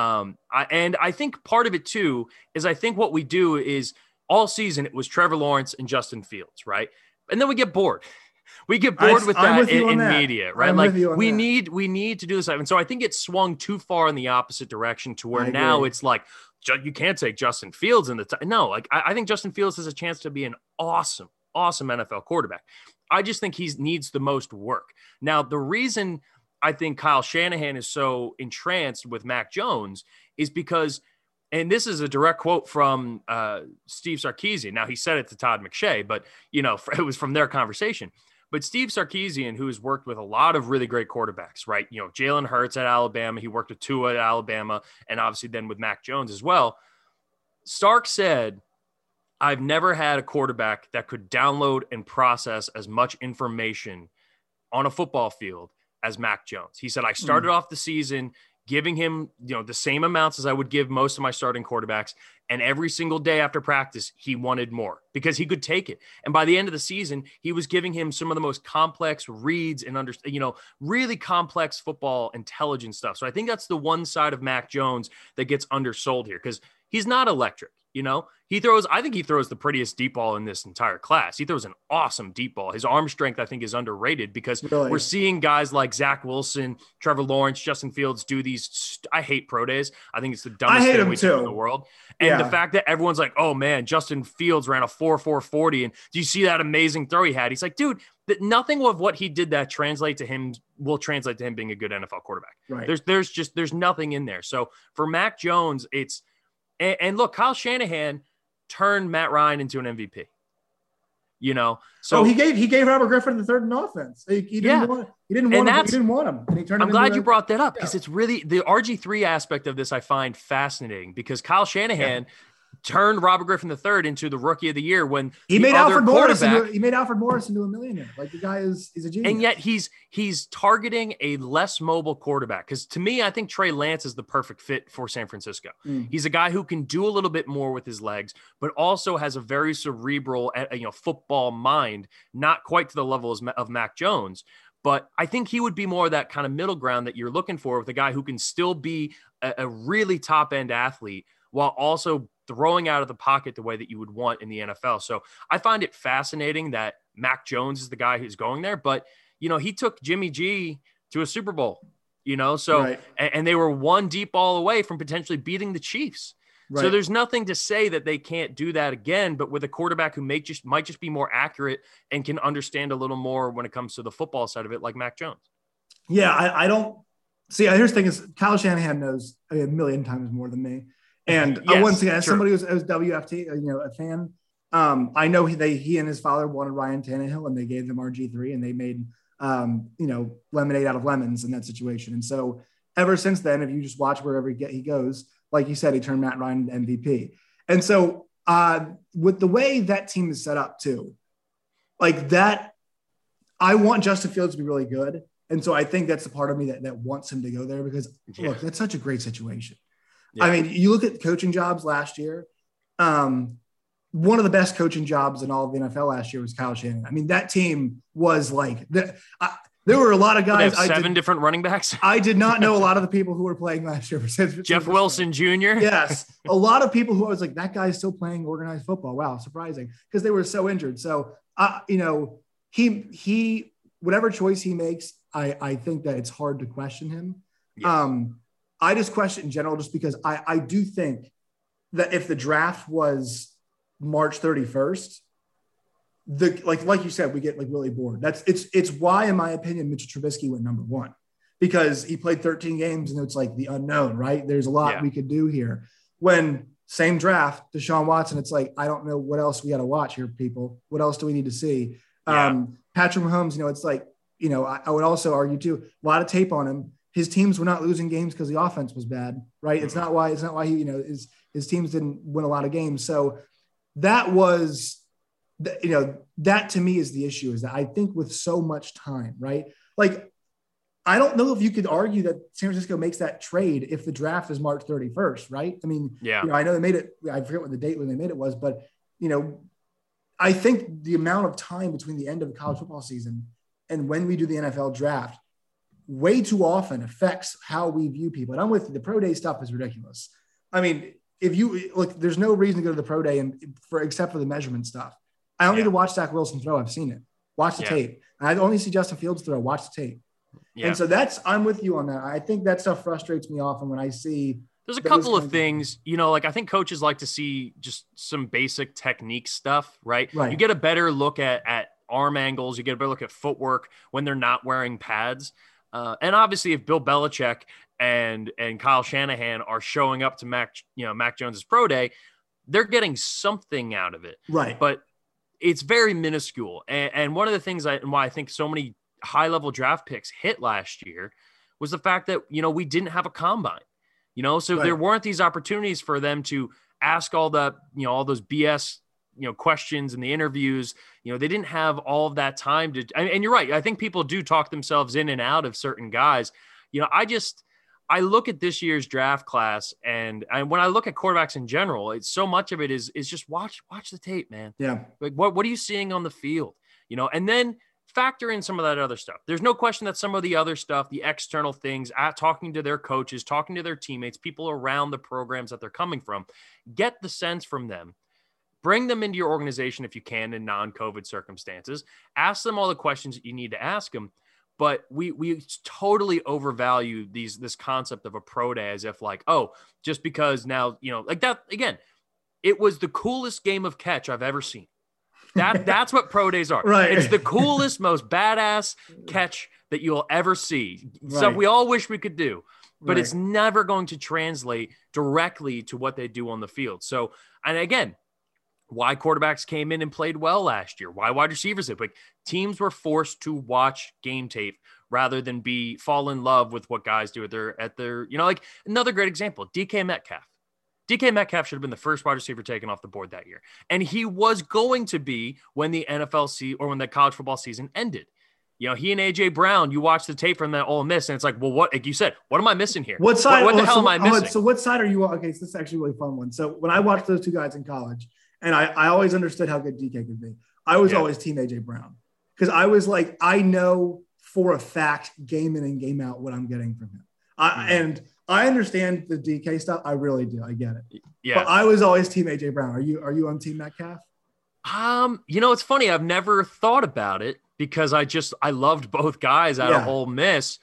I think part of it too is I think what we do is all season it was Trevor Lawrence and Justin Fields, right? And then we get bored. We get bored with that in media, right? Like we need to do this. And so I think it swung too far in the opposite direction to where now it's like, you can't take Justin Fields in the time. No, like I think Justin Fields has a chance to be an awesome NFL quarterback. I just think he needs the most work. Now, the reason I think Kyle Shanahan is so entranced with Mac Jones is because, and this is a direct quote from Steve Sarkisian. Now, he said it to Todd McShay, but, it was from their conversation. But Steve Sarkisian, who has worked with a lot of really great quarterbacks, right? Jalen Hurts at Alabama. He worked with Tua at Alabama, and obviously then with Mac Jones as well. Stark said, I've never had a quarterback that could download and process as much information on a football field as Mac Jones. He said, I started off the season giving him, the same amounts as I would give most of my starting quarterbacks. And every single day after practice, he wanted more because he could take it. And by the end of the season, he was giving him some of the most complex reads and really complex football intelligence stuff. So I think that's the one side of Mac Jones that gets undersold here because he's not electric. I think he throws the prettiest deep ball in this entire class. He throws an awesome deep ball. His arm strength, I think, is underrated because we're seeing guys like Zach Wilson, Trevor Lawrence, Justin Fields do these. I hate pro days. I think it's the dumbest thing we do in the world. And the fact that everyone's like, oh man, Justin Fields ran a 4.40. And do you see that amazing throw he had? He's like, dude, that nothing of what he did that will translate to him being a good NFL quarterback. Right. There's nothing in there. So for Mac Jones, it's, and look, Kyle Shanahan turned Matt Ryan into an MVP. So he gave Robert Griffin the third in offense. He didn't want him. And he turned. I'm glad you brought that up because it's really the RG3 aspect of this I find fascinating because Kyle Shanahan turned Robert Griffin III into the rookie of the year when he made Alfred Morris into a millionaire. Like the guy is a genius. And yet he's targeting a less mobile quarterback. Because to me, I think Trey Lance is the perfect fit for San Francisco. He's a guy who can do a little bit more with his legs, but also has a very cerebral, football mind, not quite to the level of Mac Jones. But I think he would be more of that kind of middle ground that you're looking for with a guy who can still be a really top end athlete while also throwing out of the pocket the way that you would want in the NFL. So I find it fascinating that Mac Jones is the guy who's going there, but he took Jimmy G to a Super Bowl, and they were one deep ball away from potentially beating the Chiefs. Right. So there's nothing to say that they can't do that again, but with a quarterback who might just be more accurate and can understand a little more when it comes to the football side of it, like Mac Jones. Yeah. I don't see, here's the thing is Kyle Shanahan knows a million times more than me. And once again, as somebody who's WFT, a fan, I know he and his father wanted Ryan Tannehill, and they gave them RG3, and they made lemonade out of lemons in that situation. And so ever since then, if you just watch wherever he goes, like you said, he turned Matt Ryan into MVP. And so with the way that team is set up too, like that, I want Justin Fields to be really good. And so I think that's the part of me that wants him to go there because look, that's such a great situation. Yeah. I mean, you look at coaching jobs last year. One of the best coaching jobs in all of the NFL last year was Kyle Shanahan. I mean, that team was like there were a lot of guys. Seven different running backs. I did not know a lot of the people who were playing last year. Jeff Wilson Jr. Yes, a lot of people who I was like, that guy is still playing organized football. Wow, surprising because they were so injured. So he whatever choice he makes, I think that it's hard to question him. Yes. I just question in general, just because I do think that if the draft was March 31st, like you said, we get really bored. It's why, in my opinion, Mitchell Trubisky went number 1 because he played 13 games and it's like the unknown, right? There's a lot we could do here. When same draft, Deshaun Watson, it's like, I don't know what else we got to watch here, people. What else do we need to see? Patrick Mahomes, it's like, I would also argue too, a lot of tape on him. His teams were not losing games because the offense was bad, right? It's not why he, his teams didn't win a lot of games. So that was, that to me is the issue, is that I think with so much time, right? Like I don't know if you could argue that San Francisco makes that trade if the draft is March 31st, right? I mean, I know they made it. I forget what the date when they made it was, but I think the amount of time between the end of the college football season and when we do the NFL draft way too often affects how we view people. And I'm with you. The pro day stuff is ridiculous. I mean, if you look, there's no reason to go to the pro day except for the measurement stuff. I don't need to watch Zach Wilson throw. I've seen it. Watch the tape. I only see Justin Fields throw. Watch the tape. Yeah. And so I'm with you on that. I think that stuff frustrates me often when I see. There's a couple of things, I think coaches like to see just some basic technique stuff, right? You get a better look at arm angles. You get a better look at footwork when they're not wearing pads. And obviously if Bill Belichick and Kyle Shanahan are showing up to Mac Jones's pro day, they're getting something out of it. Right. But it's very minuscule. And one of the things why I think so many high-level draft picks hit last year was the fact that, we didn't have a combine, so there weren't these opportunities for them to ask all those BS, questions in the interviews. They didn't have all of that time and you're right. I think people do talk themselves in and out of certain guys. I look at this year's draft class and when I look at quarterbacks in general, it's so much of it is just watch the tape, man. Yeah. Like what are you seeing on the field? And then factor in some of that other stuff. There's no question that some of the other stuff, the external things, talking to their coaches, talking to their teammates, people around the programs that they're coming from, get the sense from them. Bring them into your organization if you can in non-COVID circumstances. Ask them all the questions that you need to ask them. But we totally overvalue this concept of a pro day as if just because now, like that, again, it was the coolest game of catch I've ever seen. That's what pro days are. Right. It's the coolest, most badass catch that you'll ever see. Right. So we all wish we could do, but it's never going to translate directly to what they do on the field. So, and again, why quarterbacks came in and played well last year, why wide receivers did. Like teams were forced to watch game tape rather than fall in love with what guys do at their like another great example, DK Metcalf. DK Metcalf should have been the first wide receiver taken off the board that year. And he was going to be when the when the college football season ended. He and A.J. Brown, you watch the tape from that Ole Miss, and it's like, well, what, like you said, what am I missing here? What side? What the hell am I missing? So what side are you on? Okay, so this is actually a really fun one. So when I watched those two guys in college, and I always understood how good DK could be, I was always team A.J. Brown. Because I was like, I know for a fact, game in and game out, what I'm getting from him. And I understand the DK stuff. I really do. I get it. Yeah. But I was always team A.J. Brown. Are you on team Metcalf? It's funny. I've never thought about it because I loved both guys out of Ole Miss.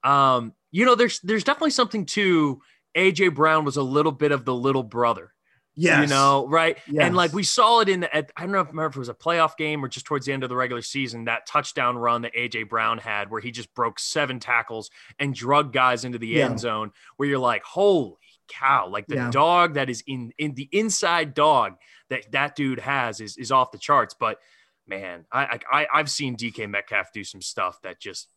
There's definitely something to A.J. Brown was a little bit of the little brother. Yes. Right. Yes. And like we saw it I don't remember if it was a playoff game or just towards the end of the regular season, that touchdown run that A.J. Brown had where he just broke 7 tackles and drug guys into the end zone where you're like, holy cow, like the dog that is in the inside dog that dude has is off the charts. But man, I've seen DK Metcalf do some stuff that just,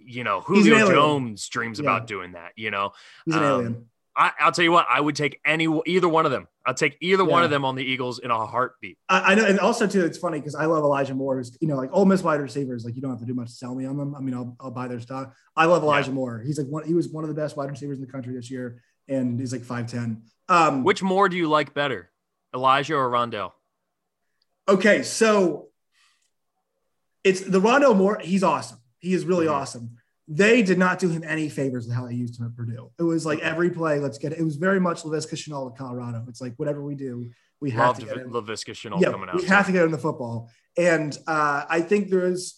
Julio Jones dreams about doing that, He's an alien. I'll tell you what, I would take either one of them. I'll take either one of them on the Eagles in a heartbeat. I know. And also too, it's funny because I love Elijah Moore. Who's, like Ole Miss wide receivers, like you don't have to do much to sell me on them. I mean, I'll buy their stock. I love Elijah Moore. He's he was one of the best wide receivers in the country this year. And he's like 5'10". Which Moore do you like better, Elijah or Rondell? Okay. So it's the Rondell Moore. He's awesome. He is really awesome. They did not do him any favors with how they used him at Purdue. It was like every play, let's get it. It was very much Laviska Shenault at Colorado. It's like whatever we do, we have to get him. Laviska Shenault coming out. We have to get him the football. And I think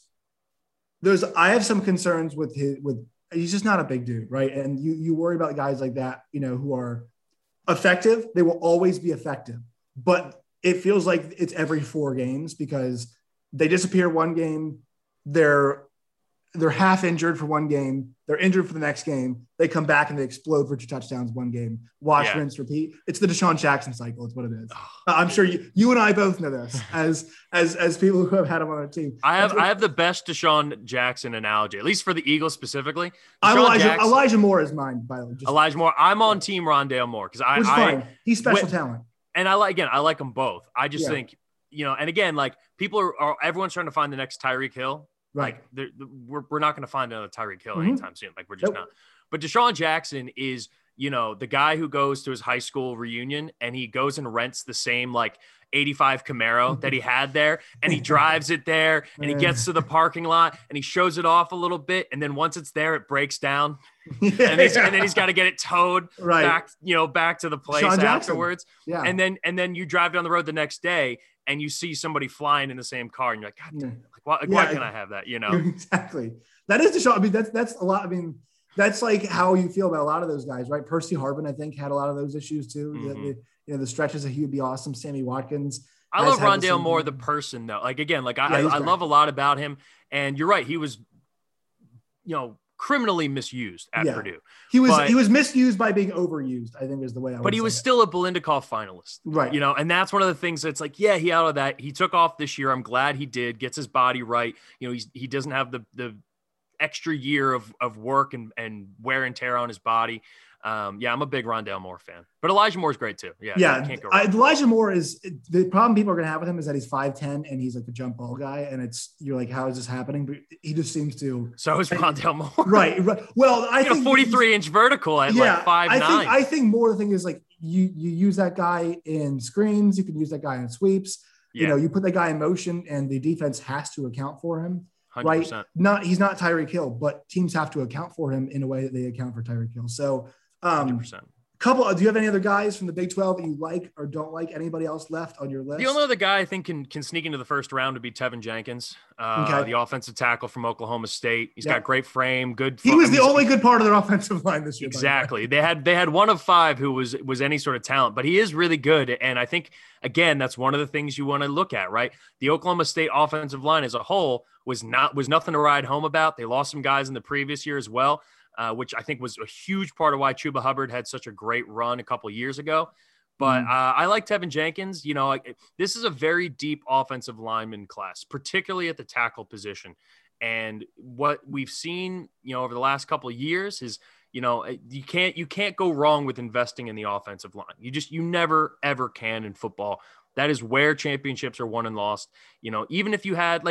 I have some concerns with he's just not a big dude, right? And you worry about guys like that, who are effective. They will always be effective, but it feels like it's every 4 games because they disappear one game. They're half injured for one game. They're injured for the next game. They come back and they explode for 2 touchdowns one game. Watch, rinse, repeat. It's the Deshaun Jackson cycle. It's what it is. I'm sure you and I both know this as people who have had him on our team. I have the best Deshaun Jackson analogy, at least for the Eagles specifically. Elijah Moore is mine, by the way. Elijah Moore. I'm on team Rondale Moore because he's special talent. And I like them both. I just think, and again, like people are everyone's trying to find the next Tyreek Hill. Right. Like we're not going to find another Tyreek Hill anytime soon. Like we're just not. But Deshaun Jackson is, you know, the guy who goes to his high school reunion and he goes and rents the same like 85 Camaro that he had there, and he drives it there, and he gets to the parking lot and he shows it off a little bit, and then once it's there, it breaks down, and then he's got to get it towed back to the place afterwards. Yeah. And then you drive down the road the next day and you see somebody flying in the same car, and you're like, God damn, why can I have that? You know, exactly. That is Deshaun. I mean, that's a lot. I mean, that's like how you feel about a lot of those guys, right? Percy Harvin, I think, had a lot of those issues too. Mm-hmm. The stretches that he would be awesome. Sammy Watkins. I love Rondale Moore, the person, though. Like, again, like I love a lot about him. And you're right. He was, criminally misused at Purdue. He was misused by being overused, I think is the way I would say. But he was still a Biletnikoff finalist. Right. And that's one of the things that's like, yeah, he out of that. He took off this year. I'm glad he did. Gets his body right. He doesn't have the extra year of work and wear and tear on his body. I'm a big Rondale Moore fan, but Elijah Moore's great too. Yeah. Can't go wrong. Elijah Moore is the problem people are going to have with him is that he's 5'10" and he's like a jump ball guy. And you're like, how is this happening? But he just seems to. So is Rondale Moore. Right. Well, I think 43-inch vertical at like 5'9". I think more the thing is like you use that guy in screens. You can use that guy in sweeps. Yeah. You put that guy in motion and the defense has to account for him. 100%. Right. He's not Tyreek Hill, but teams have to account for him in a way that they account for Tyreek Hill. So 100%. Do you have any other guys from the Big 12 that you like or don't like? Anybody else left on your list? The only other guy I think can sneak into the first round would be Tevin Jenkins, the offensive tackle from Oklahoma State. He's got great frame, good. He was the only good part of their offensive line this year. Exactly. They had one of five who was any sort of talent, but he is really good. And I think, again, that's one of the things you want to look at, right? The Oklahoma State offensive line as a whole was nothing to ride home about. They lost some guys in the previous year as well. Which I think was a huge part of why Chuba Hubbard had such a great run a couple years ago. But I like Tevin Jenkins. This is a very deep offensive lineman class, particularly at the tackle position. And what we've seen, over the last couple of years is, you can't go wrong with investing in the offensive line. You never, ever can in football. That is where championships are won and lost. Even if you had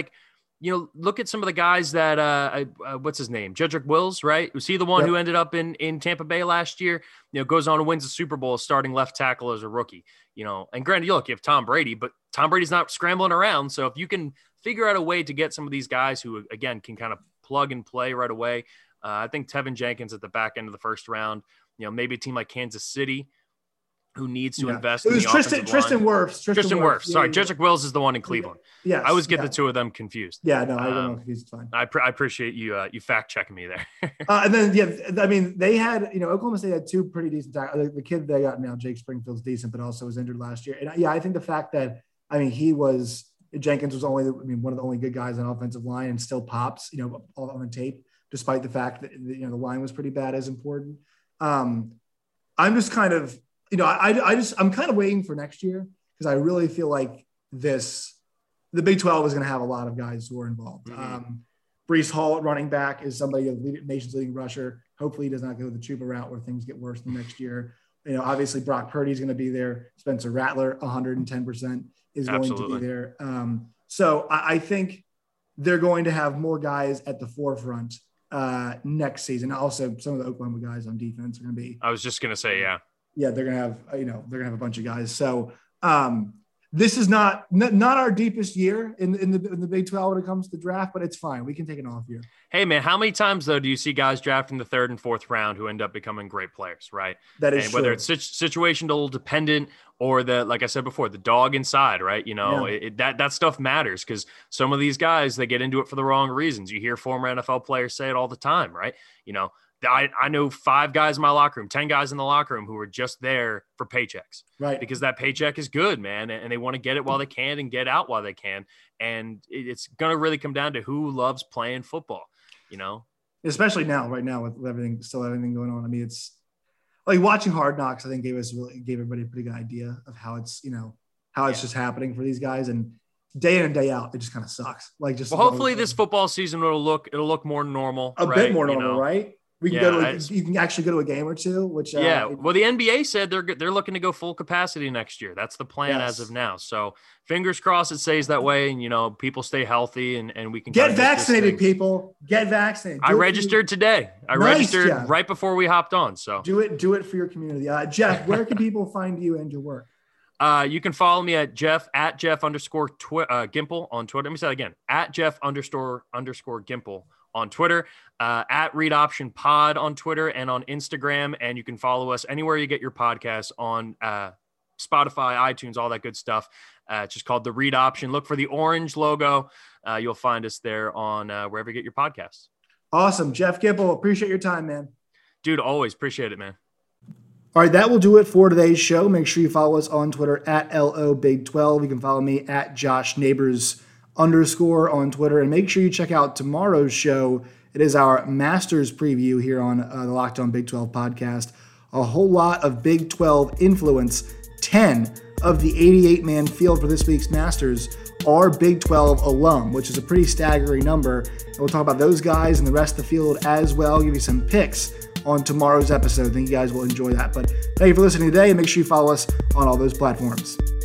look at some of the guys that, what's his name? Jedrick Wills, right? Was he the one who ended up in Tampa Bay last year? Goes on and wins the Super Bowl starting left tackle as a rookie, and granted, you have Tom Brady, but Tom Brady's not scrambling around. So if you can figure out a way to get some of these guys who, again, can kind of plug and play right away, I think Tevin Jenkins at the back end of the first round, maybe a team like Kansas City, who needs to invest in the offensive line. Tristan Wirfs. Sorry, Jedrick Wills is the one in Cleveland. Yes. I always get the two of them confused. Yeah, no, I don't know confused. It's fine. I appreciate you fact checking me there. And then, they had, Oklahoma State had two pretty decent tackles. The kid they got now, Jake Springfield's decent, but also was injured last year. And I think the fact that, Jenkins was one of the only good guys on offensive line and still pops, all on the tape, despite the fact that, the line was pretty bad as important. I'm just kind of, I'm kind of waiting for next year because I really feel like the Big 12 is going to have a lot of guys who are involved. Mm-hmm. Breece Hall at running back is somebody, the nation's leading rusher. Hopefully he does not go the Chuba route where things get worse the next year. Obviously Brock Purdy is going to be there. Spencer Rattler, 110% is going to be there. So I think they're going to have more guys at the forefront next season. Also, some of the Oklahoma guys on defense are going to be. I was just going to say, yeah. Yeah, they're gonna have a bunch of guys. So this is not our deepest year in the Big 12 when it comes to the draft, but it's fine. We can take an off year. Hey man, how many times though do you see guys drafting the third and fourth round who end up becoming great players, right? That is true. Whether it's situational dependent or like I said before, the dog inside, right? That stuff matters because some of these guys, they get into it for the wrong reasons. You hear former NFL players say it all the time, right? I know 5 guys in my locker room, 10 guys in the locker room who are just there for paychecks, right? Because that paycheck is good, man. And they want to get it while they can and get out while they can. And it's going to really come down to who loves playing football, especially right now with everything going on. It's like watching Hard Knocks, I think gave everybody a pretty good idea of how it's just happening for these guys. And day in and day out, it just kind of sucks. Hopefully this football season, it'll look more normal, bit more normal, right? We can go to you can actually go to a game or two, which well, the NBA said they're looking to go full capacity next year. That's the plan as of now. So fingers crossed it stays that way, and people stay healthy and we can get vaccinated. People get vaccinated. I registered today. I registered right before we hopped on. So do it for your community. Jeff, where can people find you and your work? You can follow me at Jeff _Gimple on Twitter. Let me say that again, at Jeff __ Gimple on Twitter, at Read Option Pod on Twitter and on Instagram. And you can follow us anywhere you get your podcasts on Spotify, iTunes, all that good stuff. It's just called The Read Option. Look for the orange logo. You'll find us there on wherever you get your podcasts. Awesome. Jeff Gimple, appreciate your time, man. Dude, always appreciate it, man. All right, that will do it for today's show. Make sure you follow us on Twitter at LOBig12. You can follow me at JoshNeighbors _ on Twitter. And make sure you check out tomorrow's show. It is our Masters preview here on the Locked On Big 12 podcast. A whole lot of Big 12 influence. 10 of the 88-man field for this week's Masters are Big 12 alum, which is a pretty staggering number. And we'll talk about those guys and the rest of the field as well. Give you some picks on tomorrow's episode. I think you guys will enjoy that. But thank you for listening today, and make sure you follow us on all those platforms.